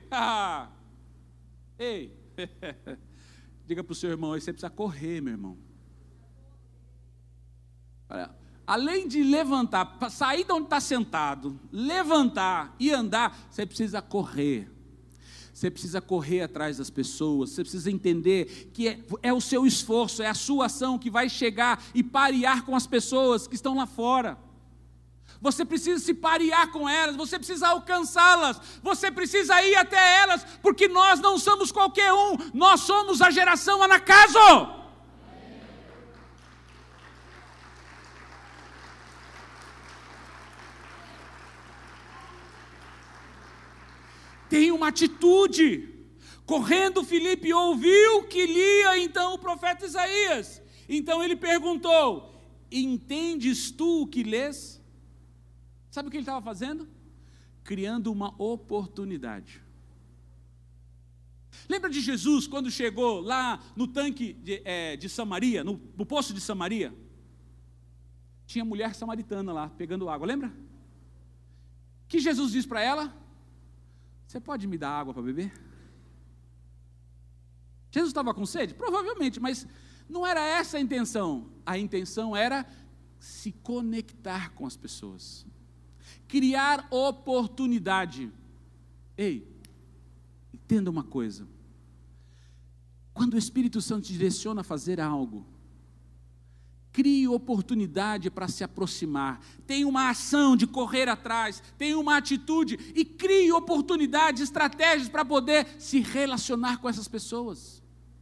ei, diga para o seu irmão, você precisa correr, meu irmão. Olha, além de levantar, sair de onde está sentado, levantar e andar, você precisa correr. Você precisa correr atrás das pessoas, você precisa entender que é o seu esforço, é a sua ação que vai chegar e parear com as pessoas que estão lá fora. Você precisa se parear com elas, você precisa alcançá-las, você precisa ir até elas, porque nós não somos qualquer um, nós somos a geração Anacaso. Tem uma atitude. Correndo Filipe ouviu que lia então o profeta Isaías. Então ele perguntou, entendes tu o que lês? Sabe o que ele estava fazendo? Criando uma oportunidade. Lembra de Jesus quando chegou lá no tanque de Samaria, no poço de Samaria? Tinha mulher samaritana lá, pegando água, lembra? O que Jesus disse para ela? Você pode me dar água para beber? Jesus estava com sede? Provavelmente, mas não era essa a intenção. A intenção era se conectar com as pessoas. Criar oportunidade. Ei, entenda uma coisa. Quando o Espírito Santo te direciona a fazer algo, crie oportunidade para se aproximar, tenha uma ação de correr atrás, tenha uma atitude e crie oportunidades, estratégias para poder se relacionar com essas pessoas.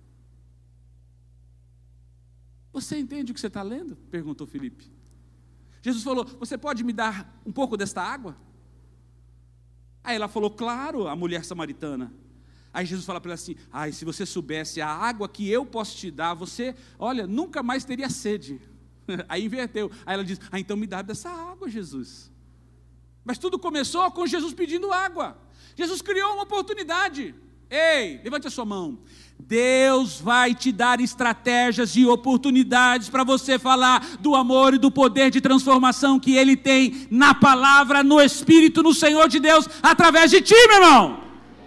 Você entende o que você está lendo? Perguntou Filipe. Jesus falou, você pode me dar um pouco desta água? Aí ela falou, claro, a mulher samaritana. Aí Jesus fala para ela assim, se você soubesse a água que eu posso te dar, você, olha, nunca mais teria sede. Aí inverteu, aí ela diz, então me dá dessa água, Jesus. Mas tudo começou com Jesus pedindo água. Jesus criou uma oportunidade. Ei, levante a sua mão. Deus vai te dar estratégias e oportunidades para você falar do amor e do poder de transformação que Ele tem na palavra, no Espírito, no Senhor de Deus, através de ti, meu irmão.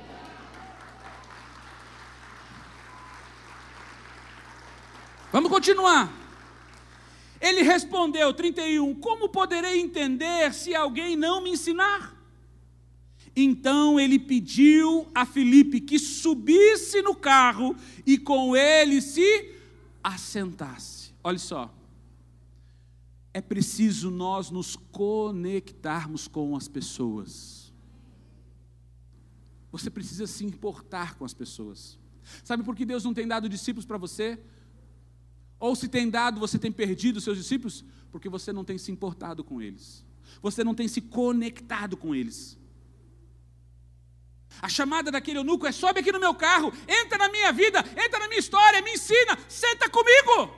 Vamos continuar. Ele respondeu, 31, como poderei entender se alguém não me ensinar? Então ele pediu a Filipe que subisse no carro e com ele se assentasse. Olha só, é preciso nós nos conectarmos com as pessoas. Você precisa se importar com as pessoas. Sabe por que Deus não tem dado discípulos para você? Ou se tem dado, você tem perdido os seus discípulos? Porque você não tem se importado com eles. Você não tem se conectado com eles. A chamada daquele eunuco é: sobe aqui no meu carro, entra na minha vida, entra na minha história, me ensina, senta comigo.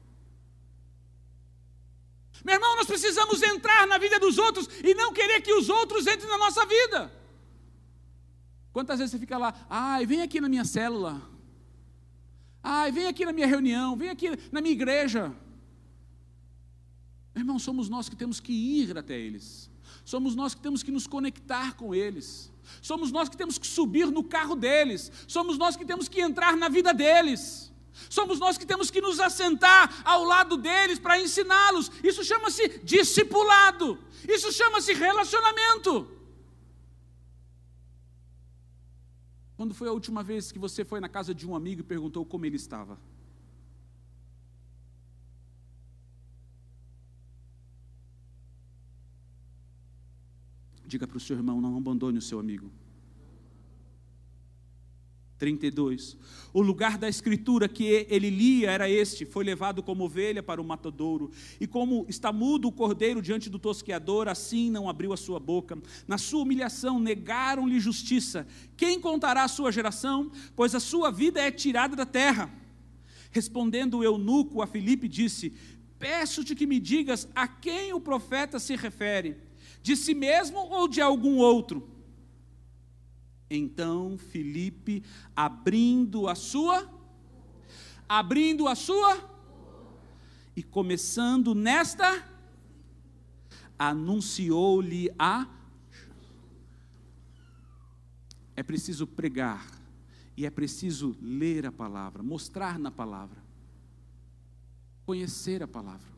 Meu irmão, nós precisamos entrar na vida dos outros e não querer que os outros entrem na nossa vida. Quantas vezes você fica lá: ai, vem aqui na minha célula, ai, vem aqui na minha reunião, vem aqui na minha igreja. Meu irmão, somos nós que temos que ir até eles. Somos nós que temos que nos conectar com eles. Somos nós que temos que subir no carro deles. Somos nós que temos que entrar na vida deles. Somos nós que temos que nos assentar ao lado deles para ensiná-los. Isso chama-se discipulado. Isso chama-se relacionamento. Quando foi a última vez que você foi na casa de um amigo e perguntou como ele estava? Diga para o seu irmão: não abandone o seu amigo. 32. O lugar da escritura que ele lia era este: foi levado como ovelha para o matadouro, e como está mudo o cordeiro diante do tosqueador, assim não abriu a sua boca. Na sua humilhação negaram-lhe justiça. Quem contará a sua geração? Pois a sua vida é tirada da terra. Respondendo o eunuco a Filipe, disse: peço-te que me digas a quem o profeta se refere, de si mesmo ou de algum outro? Então Filipe, abrindo a sua, e começando nesta, anunciou-lhe É preciso pregar, e é preciso ler a palavra, mostrar na palavra, conhecer a palavra.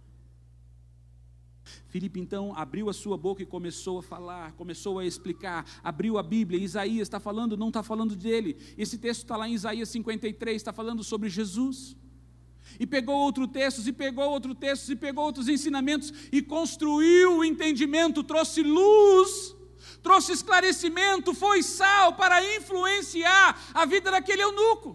Filipe então abriu a sua boca e começou a falar, começou a explicar, abriu a Bíblia. Isaías está falando, não está falando dele. Esse texto está lá em Isaías 53, está falando sobre Jesus. E pegou outros textos, e pegou outros ensinamentos, e construiu o entendimento, trouxe luz, trouxe esclarecimento, foi sal para influenciar a vida daquele eunuco.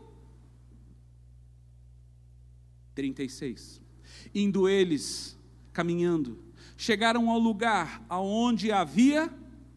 36. Indo eles, caminhando, chegaram ao lugar aonde havia,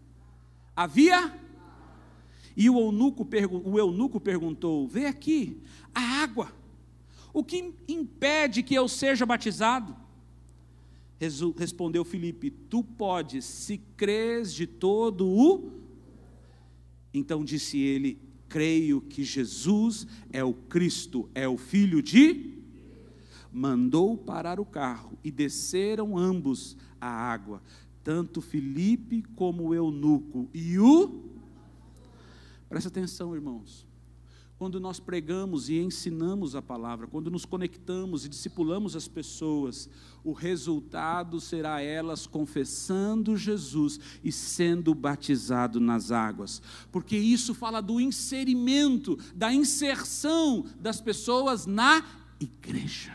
e o eunuco perguntou: vê aqui a água, o que impede que eu seja batizado? Respondeu Filipe: tu podes, se crês de todo o... Então disse ele: creio que Jesus é o Cristo, é o Filho de... Mandou parar o carro e desceram ambos a água, tanto Filipe como o eunuco e o... Presta atenção, irmãos. Quando nós pregamos e ensinamos a palavra, quando nos conectamos e discipulamos as pessoas, o resultado será elas confessando Jesus e sendo batizado nas águas, porque isso fala do inserimento, da inserção das pessoas na igreja.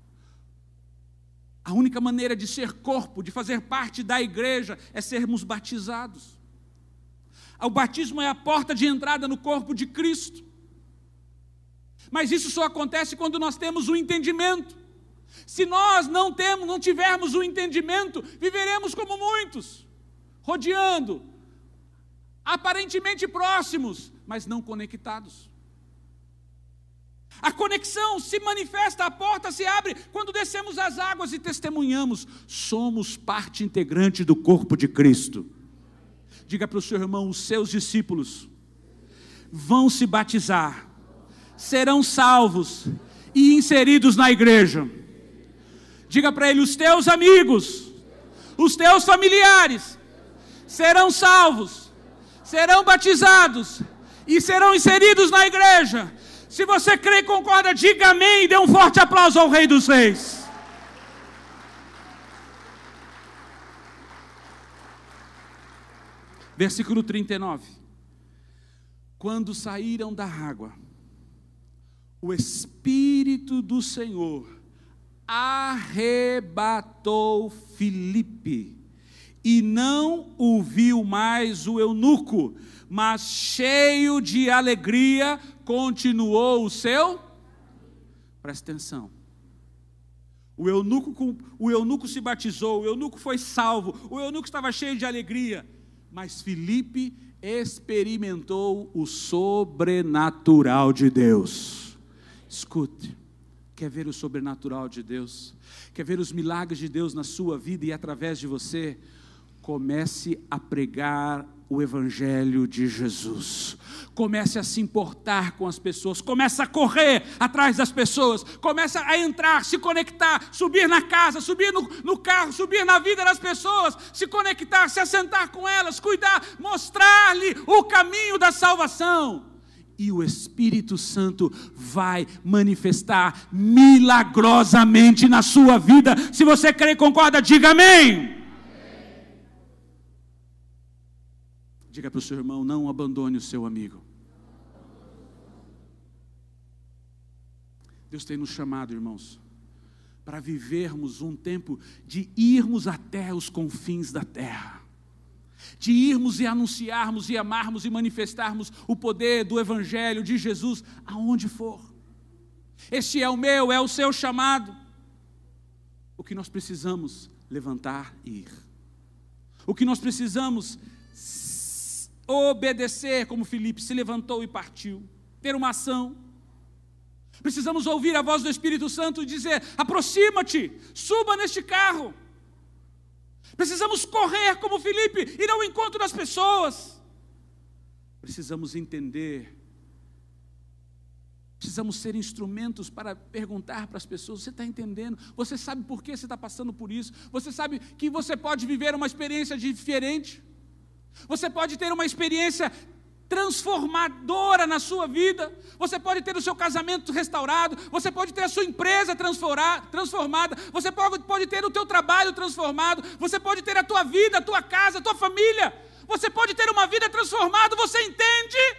A única maneira de ser corpo, de fazer parte da igreja, é sermos batizados. O batismo é a porta de entrada no corpo de Cristo. Mas isso só acontece quando nós temos o entendimento. Se nós não tivermos o entendimento, viveremos como muitos, rodeando, aparentemente próximos, mas não conectados. A conexão se manifesta, a porta se abre quando descemos as águas e testemunhamos. Somos parte integrante do corpo de Cristo. Diga para o seu irmão: os seus discípulos vão se batizar, serão salvos e inseridos na igreja. Diga para ele: os teus amigos, os teus familiares serão salvos, serão batizados e serão inseridos na igreja. Se você crê e concorda, diga amém e dê um forte aplauso ao Rei dos Reis. Versículo 39. Quando saíram da água, o Espírito do Senhor arrebatou Filipe, e não o viu mais o eunuco, mas cheio de alegria, continuou o seu... Presta atenção. O eunuco se batizou, o eunuco foi salvo, o eunuco estava cheio de alegria. Mas Filipe experimentou o sobrenatural de Deus. Escute, quer ver o sobrenatural de Deus? Quer ver os milagres de Deus na sua vida e através de você? Comece a pregar o Evangelho de Jesus. Comece a se importar com as pessoas. Comece a correr atrás das pessoas. Comece a entrar, se conectar, subir na casa, subir no carro, subir na vida das pessoas, se conectar, se assentar com elas, cuidar, mostrar-lhe o caminho da salvação. E o Espírito Santo vai manifestar milagrosamente na sua vida. Se você crê e concorda, diga amém. Diga para o seu irmão, não abandone o seu amigo. Deus tem nos chamado, irmãos, para vivermos um tempo de irmos até os confins da terra. De irmos e anunciarmos e amarmos e manifestarmos o poder do Evangelho de Jesus aonde for. Este é o meu, é o seu chamado. O que nós precisamos? Levantar e ir. O que nós precisamos? Obedecer, como Filipe se levantou e partiu. Ter uma ação. Precisamos ouvir a voz do Espírito Santo e dizer: aproxima-te, suba neste carro. Precisamos correr como Filipe, ir ao encontro das pessoas. Precisamos entender. Precisamos ser instrumentos para perguntar para as pessoas: você está entendendo? Você sabe por que você está passando por isso? Você sabe que você pode viver uma experiência diferente? Você pode ter uma experiência transformadora na sua vida. Você pode ter o seu casamento restaurado. Você pode ter a sua empresa transformada. Você pode ter o teu trabalho transformado. Você pode ter a tua vida, a tua casa, a tua família. Você pode ter uma vida transformada. Você entende?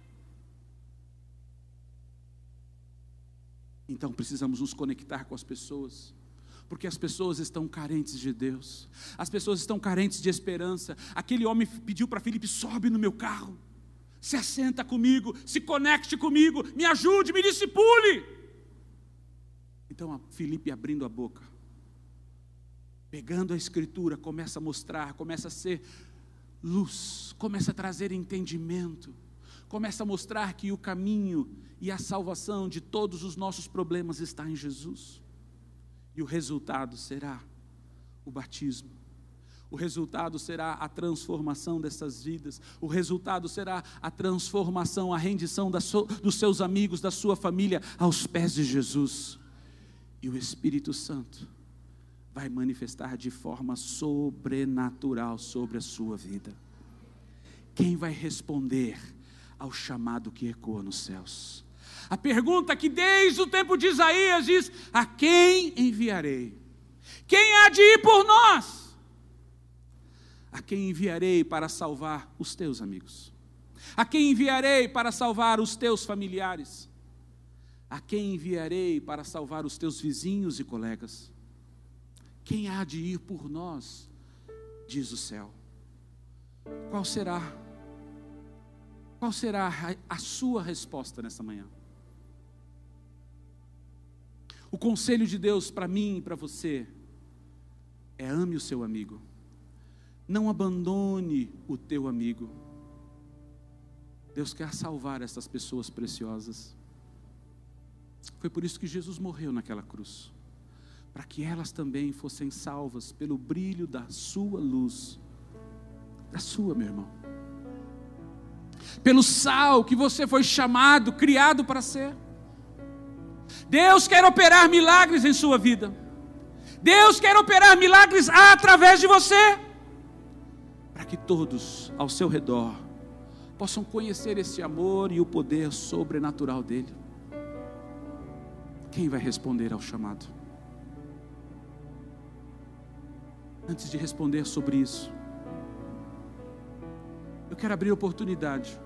Então precisamos nos conectar com as pessoas. Porque as pessoas estão carentes de Deus. As pessoas estão carentes de esperança. Aquele homem pediu para Filipe: sobe no meu carro, se assenta comigo, se conecte comigo, me ajude, me discipule. Então Filipe, abrindo a boca, pegando a Escritura, começa a mostrar, começa a ser luz, começa a trazer entendimento, começa a mostrar que o caminho e a salvação de todos os nossos problemas está em Jesus. E o resultado será o batismo. O resultado será a transformação dessas vidas. O resultado será a transformação, a rendição dos seus amigos, da sua família, aos pés de Jesus. E o Espírito Santo vai manifestar de forma sobrenatural sobre a sua vida. Quem vai responder ao chamado que ecoa nos céus? A pergunta que desde o tempo de Isaías diz: a quem enviarei? Quem há de ir por nós? A quem enviarei para salvar os teus amigos? A quem enviarei para salvar os teus familiares? A quem enviarei para salvar os teus vizinhos e colegas? Quem há de ir por nós? Diz o céu. Qual será a sua resposta nessa manhã? O conselho de Deus para mim e para você é: ame o seu amigo. Não abandone o teu amigo. Deus quer salvar essas pessoas preciosas. Foi por isso que Jesus morreu naquela cruz, para que elas também fossem salvas pelo brilho da sua luz. Da sua, meu irmão. Pelo sal que você foi chamado, criado para ser. Deus quer operar milagres em sua vida. Deus quer operar milagres através de você, para que todos ao seu redor possam conhecer esse amor e o poder sobrenatural dele. Quem vai responder ao chamado? Antes de responder sobre isso, eu quero abrir a oportunidade.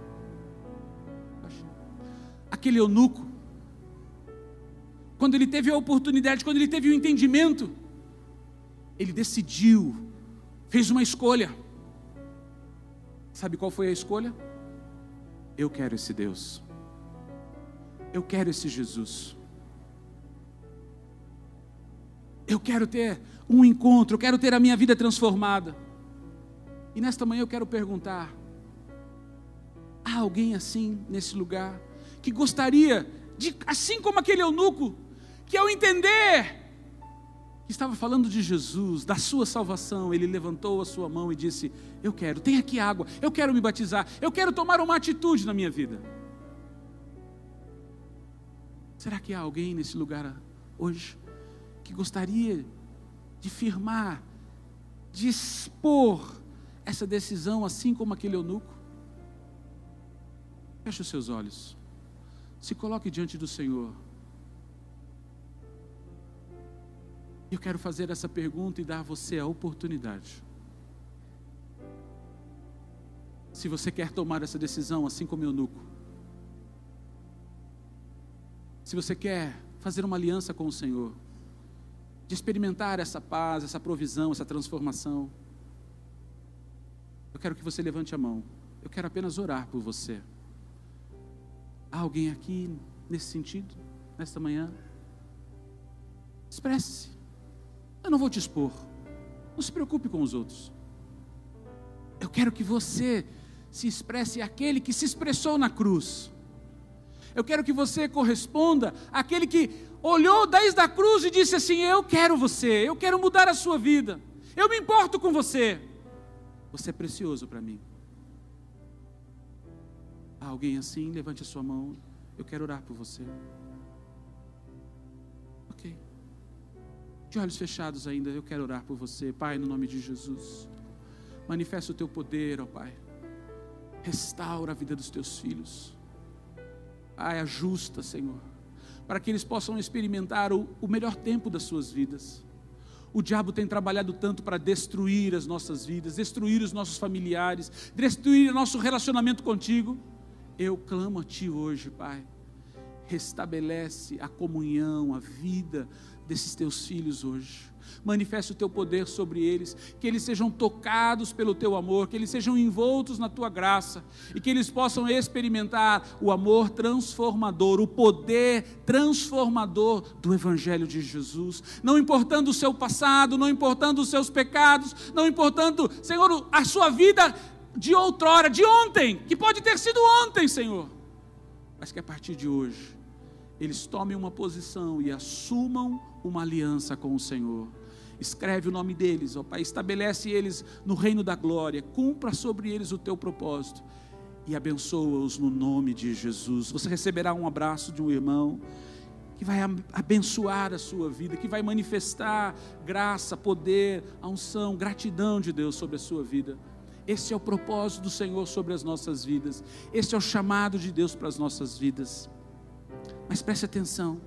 Aquele eunuco, quando ele teve a oportunidade, quando ele teve o entendimento, ele decidiu, fez uma escolha. Sabe qual foi a escolha? Eu quero esse Deus. Eu quero esse Jesus. Eu quero ter um encontro, eu quero ter a minha vida transformada. E nesta manhã eu quero perguntar: há alguém assim nesse lugar, que gostaria de, assim como aquele eunuco, que ao entender que estava falando de Jesus, da sua salvação, ele levantou a sua mão e disse: eu quero, tem aqui água, eu quero me batizar, eu quero tomar uma atitude na minha vida. Será que há alguém nesse lugar hoje que gostaria de firmar, de expor essa decisão, assim como aquele eunuco? Feche os seus olhos, se coloque diante do Senhor. Eu quero fazer essa pergunta e dar a você a oportunidade. Se você quer tomar essa decisão, assim como o eunuco, se você quer fazer uma aliança com o Senhor, de experimentar essa paz, essa provisão, essa transformação, eu quero que você levante a mão. Eu quero apenas orar por você. Há alguém aqui nesse sentido, nesta manhã? Expresse-se. Eu não vou te expor. Não se preocupe com os outros. Eu quero que você se expresse àquele que se expressou na cruz. Eu quero que você corresponda àquele que olhou desde a cruz e disse assim: eu quero você, eu quero mudar a sua vida, eu me importo com você, você é precioso para mim. Há alguém assim? Levante a sua mão, eu quero orar por você. Ok, de olhos fechados ainda, eu quero orar por você. Pai, no nome de Jesus, manifesta o teu poder, ó Pai, restaura a vida dos teus filhos. Pai, ajusta, Senhor, para que eles possam experimentar o melhor tempo das suas vidas. O diabo tem trabalhado tanto para destruir as nossas vidas, destruir os nossos familiares, destruir o nosso relacionamento contigo. Eu clamo a Ti hoje, Pai, restabelece a comunhão, a vida desses Teus filhos hoje. Manifesta o Teu poder sobre eles, que eles sejam tocados pelo Teu amor, que eles sejam envoltos na Tua graça, e que eles possam experimentar o amor transformador, o poder transformador do Evangelho de Jesus, não importando o seu passado, não importando os seus pecados, não importando, Senhor, a sua vida de outrora, de ontem, que pode ter sido ontem, Senhor, mas que a partir de hoje, eles tomem uma posição e assumam uma aliança com o Senhor. Escreve o nome deles, ó Pai, estabelece eles no reino da glória, cumpra sobre eles o Teu propósito e abençoa-os no nome de Jesus. Você receberá um abraço de um irmão que vai abençoar a sua vida, que vai manifestar graça, poder, a unção, gratidão de Deus sobre a sua vida. Esse é o propósito do Senhor sobre as nossas vidas, esse é o chamado de Deus para as nossas vidas. Mas preste atenção,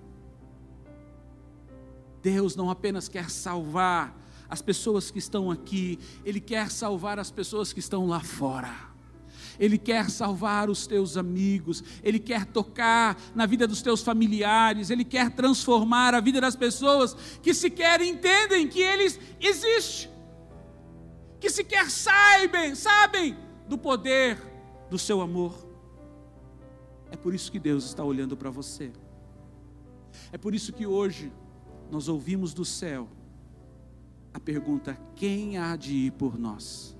Deus não apenas quer salvar as pessoas que estão aqui, Ele quer salvar as pessoas que estão lá fora. Ele quer salvar os teus amigos, Ele quer tocar na vida dos teus familiares, Ele quer transformar a vida das pessoas que sequer entendem que Ele existe, que sequer sabem do poder do seu amor. É por isso que Deus está olhando para você. É por isso que hoje nós ouvimos do céu a pergunta: quem há de ir por nós?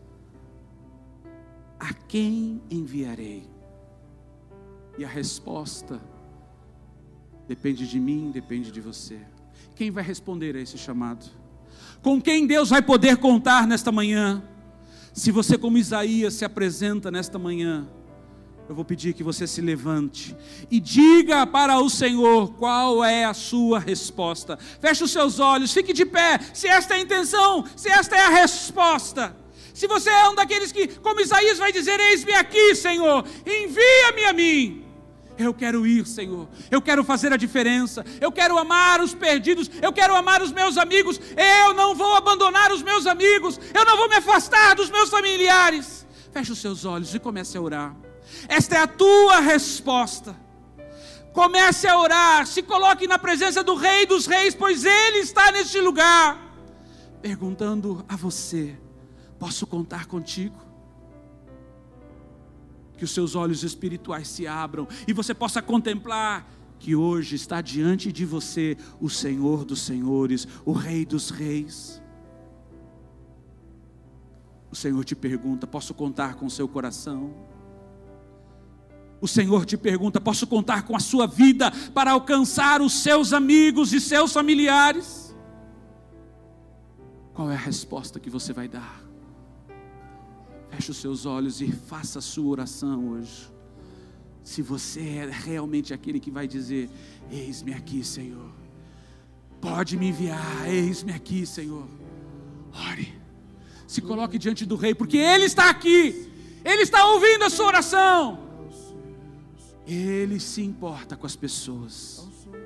A quem enviarei? E a resposta depende de mim, depende de você. Quem vai responder a esse chamado? Com quem Deus vai poder contar nesta manhã? Se você, como Isaías, se apresenta nesta manhã, eu vou pedir que você se levante e diga para o Senhor qual é a sua resposta. Feche os seus olhos, fique de pé, se esta é a intenção, se esta é a resposta. Se você é um daqueles que, como Isaías vai dizer: eis-me aqui, Senhor, envia-me a mim. Eu quero ir, Senhor, eu quero fazer a diferença, eu quero amar os perdidos, eu quero amar os meus amigos, eu não vou abandonar os meus amigos, eu não vou me afastar dos meus familiares. Feche os seus olhos e comece a orar. Esta é a tua resposta. Comece a orar, se coloque na presença do Rei dos Reis, pois Ele está neste lugar, perguntando a você: posso contar contigo? Que os seus olhos espirituais se abram e você possa contemplar que hoje está diante de você o Senhor dos Senhores, o Rei dos Reis. O Senhor te pergunta: posso contar com o seu coração? O Senhor te pergunta: posso contar com a sua vida para alcançar os seus amigos e seus familiares? Qual é a resposta que você vai dar? Feche os seus olhos e faça a sua oração hoje. Se você é realmente aquele que vai dizer: eis-me aqui, Senhor, pode me enviar, eis-me aqui, Senhor. Ore, se coloque diante do Rei, porque Ele está aqui, Ele está ouvindo a sua oração, Ele se importa com as pessoas.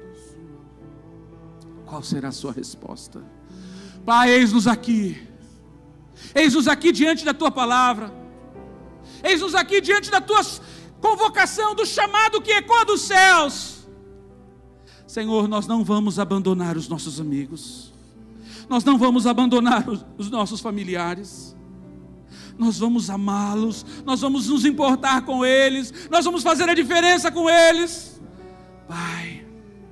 Qual será a sua resposta? Pai, eis-nos aqui diante da Tua palavra, eis-nos aqui diante da Tua convocação, do chamado que ecoa dos céus. Senhor, nós não vamos abandonar os nossos amigos, nós não vamos abandonar os nossos familiares, nós vamos amá-los, nós vamos nos importar com eles, nós vamos fazer a diferença com eles. Pai,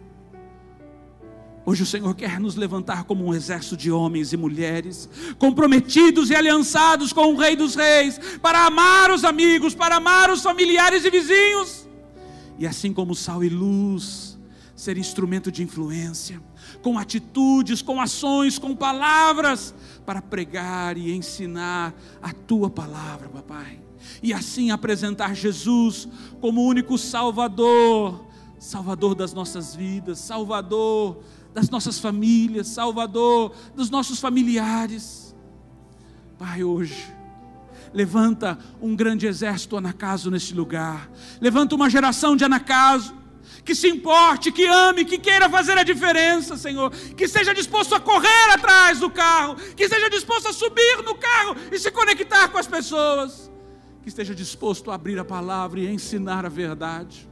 hoje o Senhor quer nos levantar como um exército de homens e mulheres comprometidos e aliançados com o Rei dos Reis, para amar os amigos, para amar os familiares e vizinhos, e assim como sal e luz, ser instrumento de influência, com atitudes, com ações, com palavras, para pregar e ensinar a Tua palavra, Papai, e assim apresentar Jesus como o único Salvador, Salvador das nossas vidas, Salvador das nossas famílias, Salvador dos nossos familiares. Pai, hoje levanta um grande exército anacaso neste lugar, levanta uma geração de anacaso, que se importe, que ame, que queira fazer a diferença, Senhor, que esteja disposto a correr atrás do carro, que esteja disposto a subir no carro e se conectar com as pessoas, que esteja disposto a abrir a palavra e a ensinar a verdade.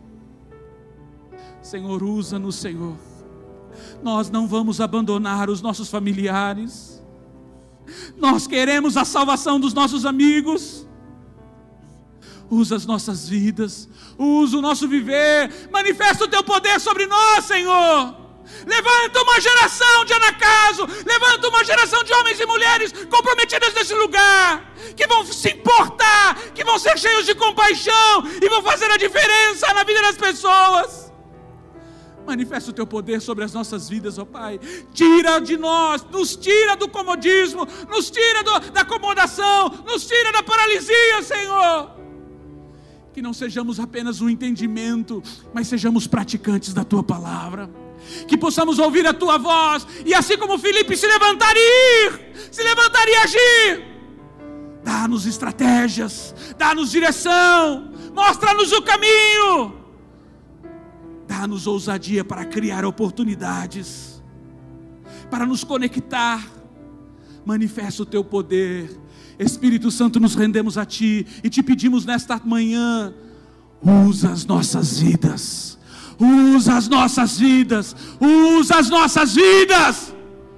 Senhor, usa-nos, Senhor. Nós não vamos abandonar os nossos familiares, nós queremos a salvação dos nossos amigos. Usa as nossas vidas, usa o nosso viver, manifesta o Teu poder sobre nós, Senhor. Levanta uma geração de anacaso, levanta uma geração de homens e mulheres comprometidos nesse lugar, que vão se importar, que vão ser cheios de compaixão e vão fazer a diferença na vida das pessoas. Manifesta o Teu poder sobre as nossas vidas, ó Pai. Tira de nós, nos tira do comodismo, nos tira da acomodação, nos tira da paralisia, Senhor. Que não sejamos apenas um entendimento, mas sejamos praticantes da Tua palavra. Que possamos ouvir a Tua voz, e assim como Filipe se levantar e ir, se levantar e agir. Dá-nos estratégias, dá-nos direção, mostra-nos o caminho. Dá-nos ousadia para criar oportunidades, para nos conectar. Manifesta o Teu poder. Espírito Santo, nos rendemos a Ti e Te pedimos nesta manhã: usa as nossas vidas, usa as nossas vidas, usa as nossas vidas.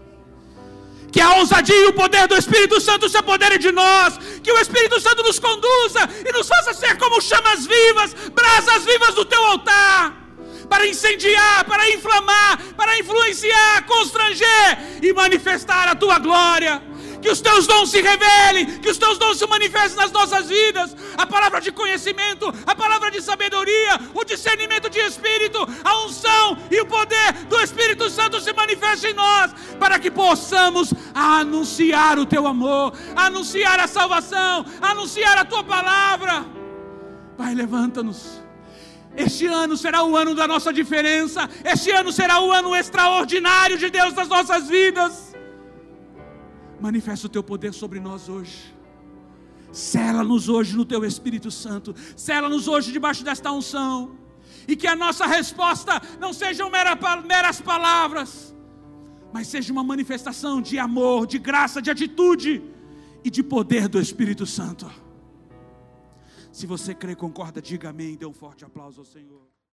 Que a ousadia e o poder do Espírito Santo se apoderem de nós, que o Espírito Santo nos conduza e nos faça ser como chamas vivas, brasas vivas do Teu altar, para incendiar, para inflamar, para influenciar, constranger e manifestar a Tua glória. Que os Teus dons se revelem, que os Teus dons se manifestem nas nossas vidas. A palavra de conhecimento, a palavra de sabedoria, o discernimento de Espírito, a unção e o poder do Espírito Santo se manifestem em nós, para que possamos anunciar o Teu amor, anunciar a salvação, anunciar a Tua palavra. Pai, levanta-nos. Este ano será o ano da nossa diferença. Este ano será o ano extraordinário de Deus nas nossas vidas. Manifesta o Teu poder sobre nós hoje. Sela-nos hoje no Teu Espírito Santo. Sela-nos hoje debaixo desta unção. E que a nossa resposta não sejam meras palavras, mas seja uma manifestação de amor, de graça, de atitude e de poder do Espírito Santo. Se você crê, concorda, diga amém. Dê um forte aplauso ao Senhor.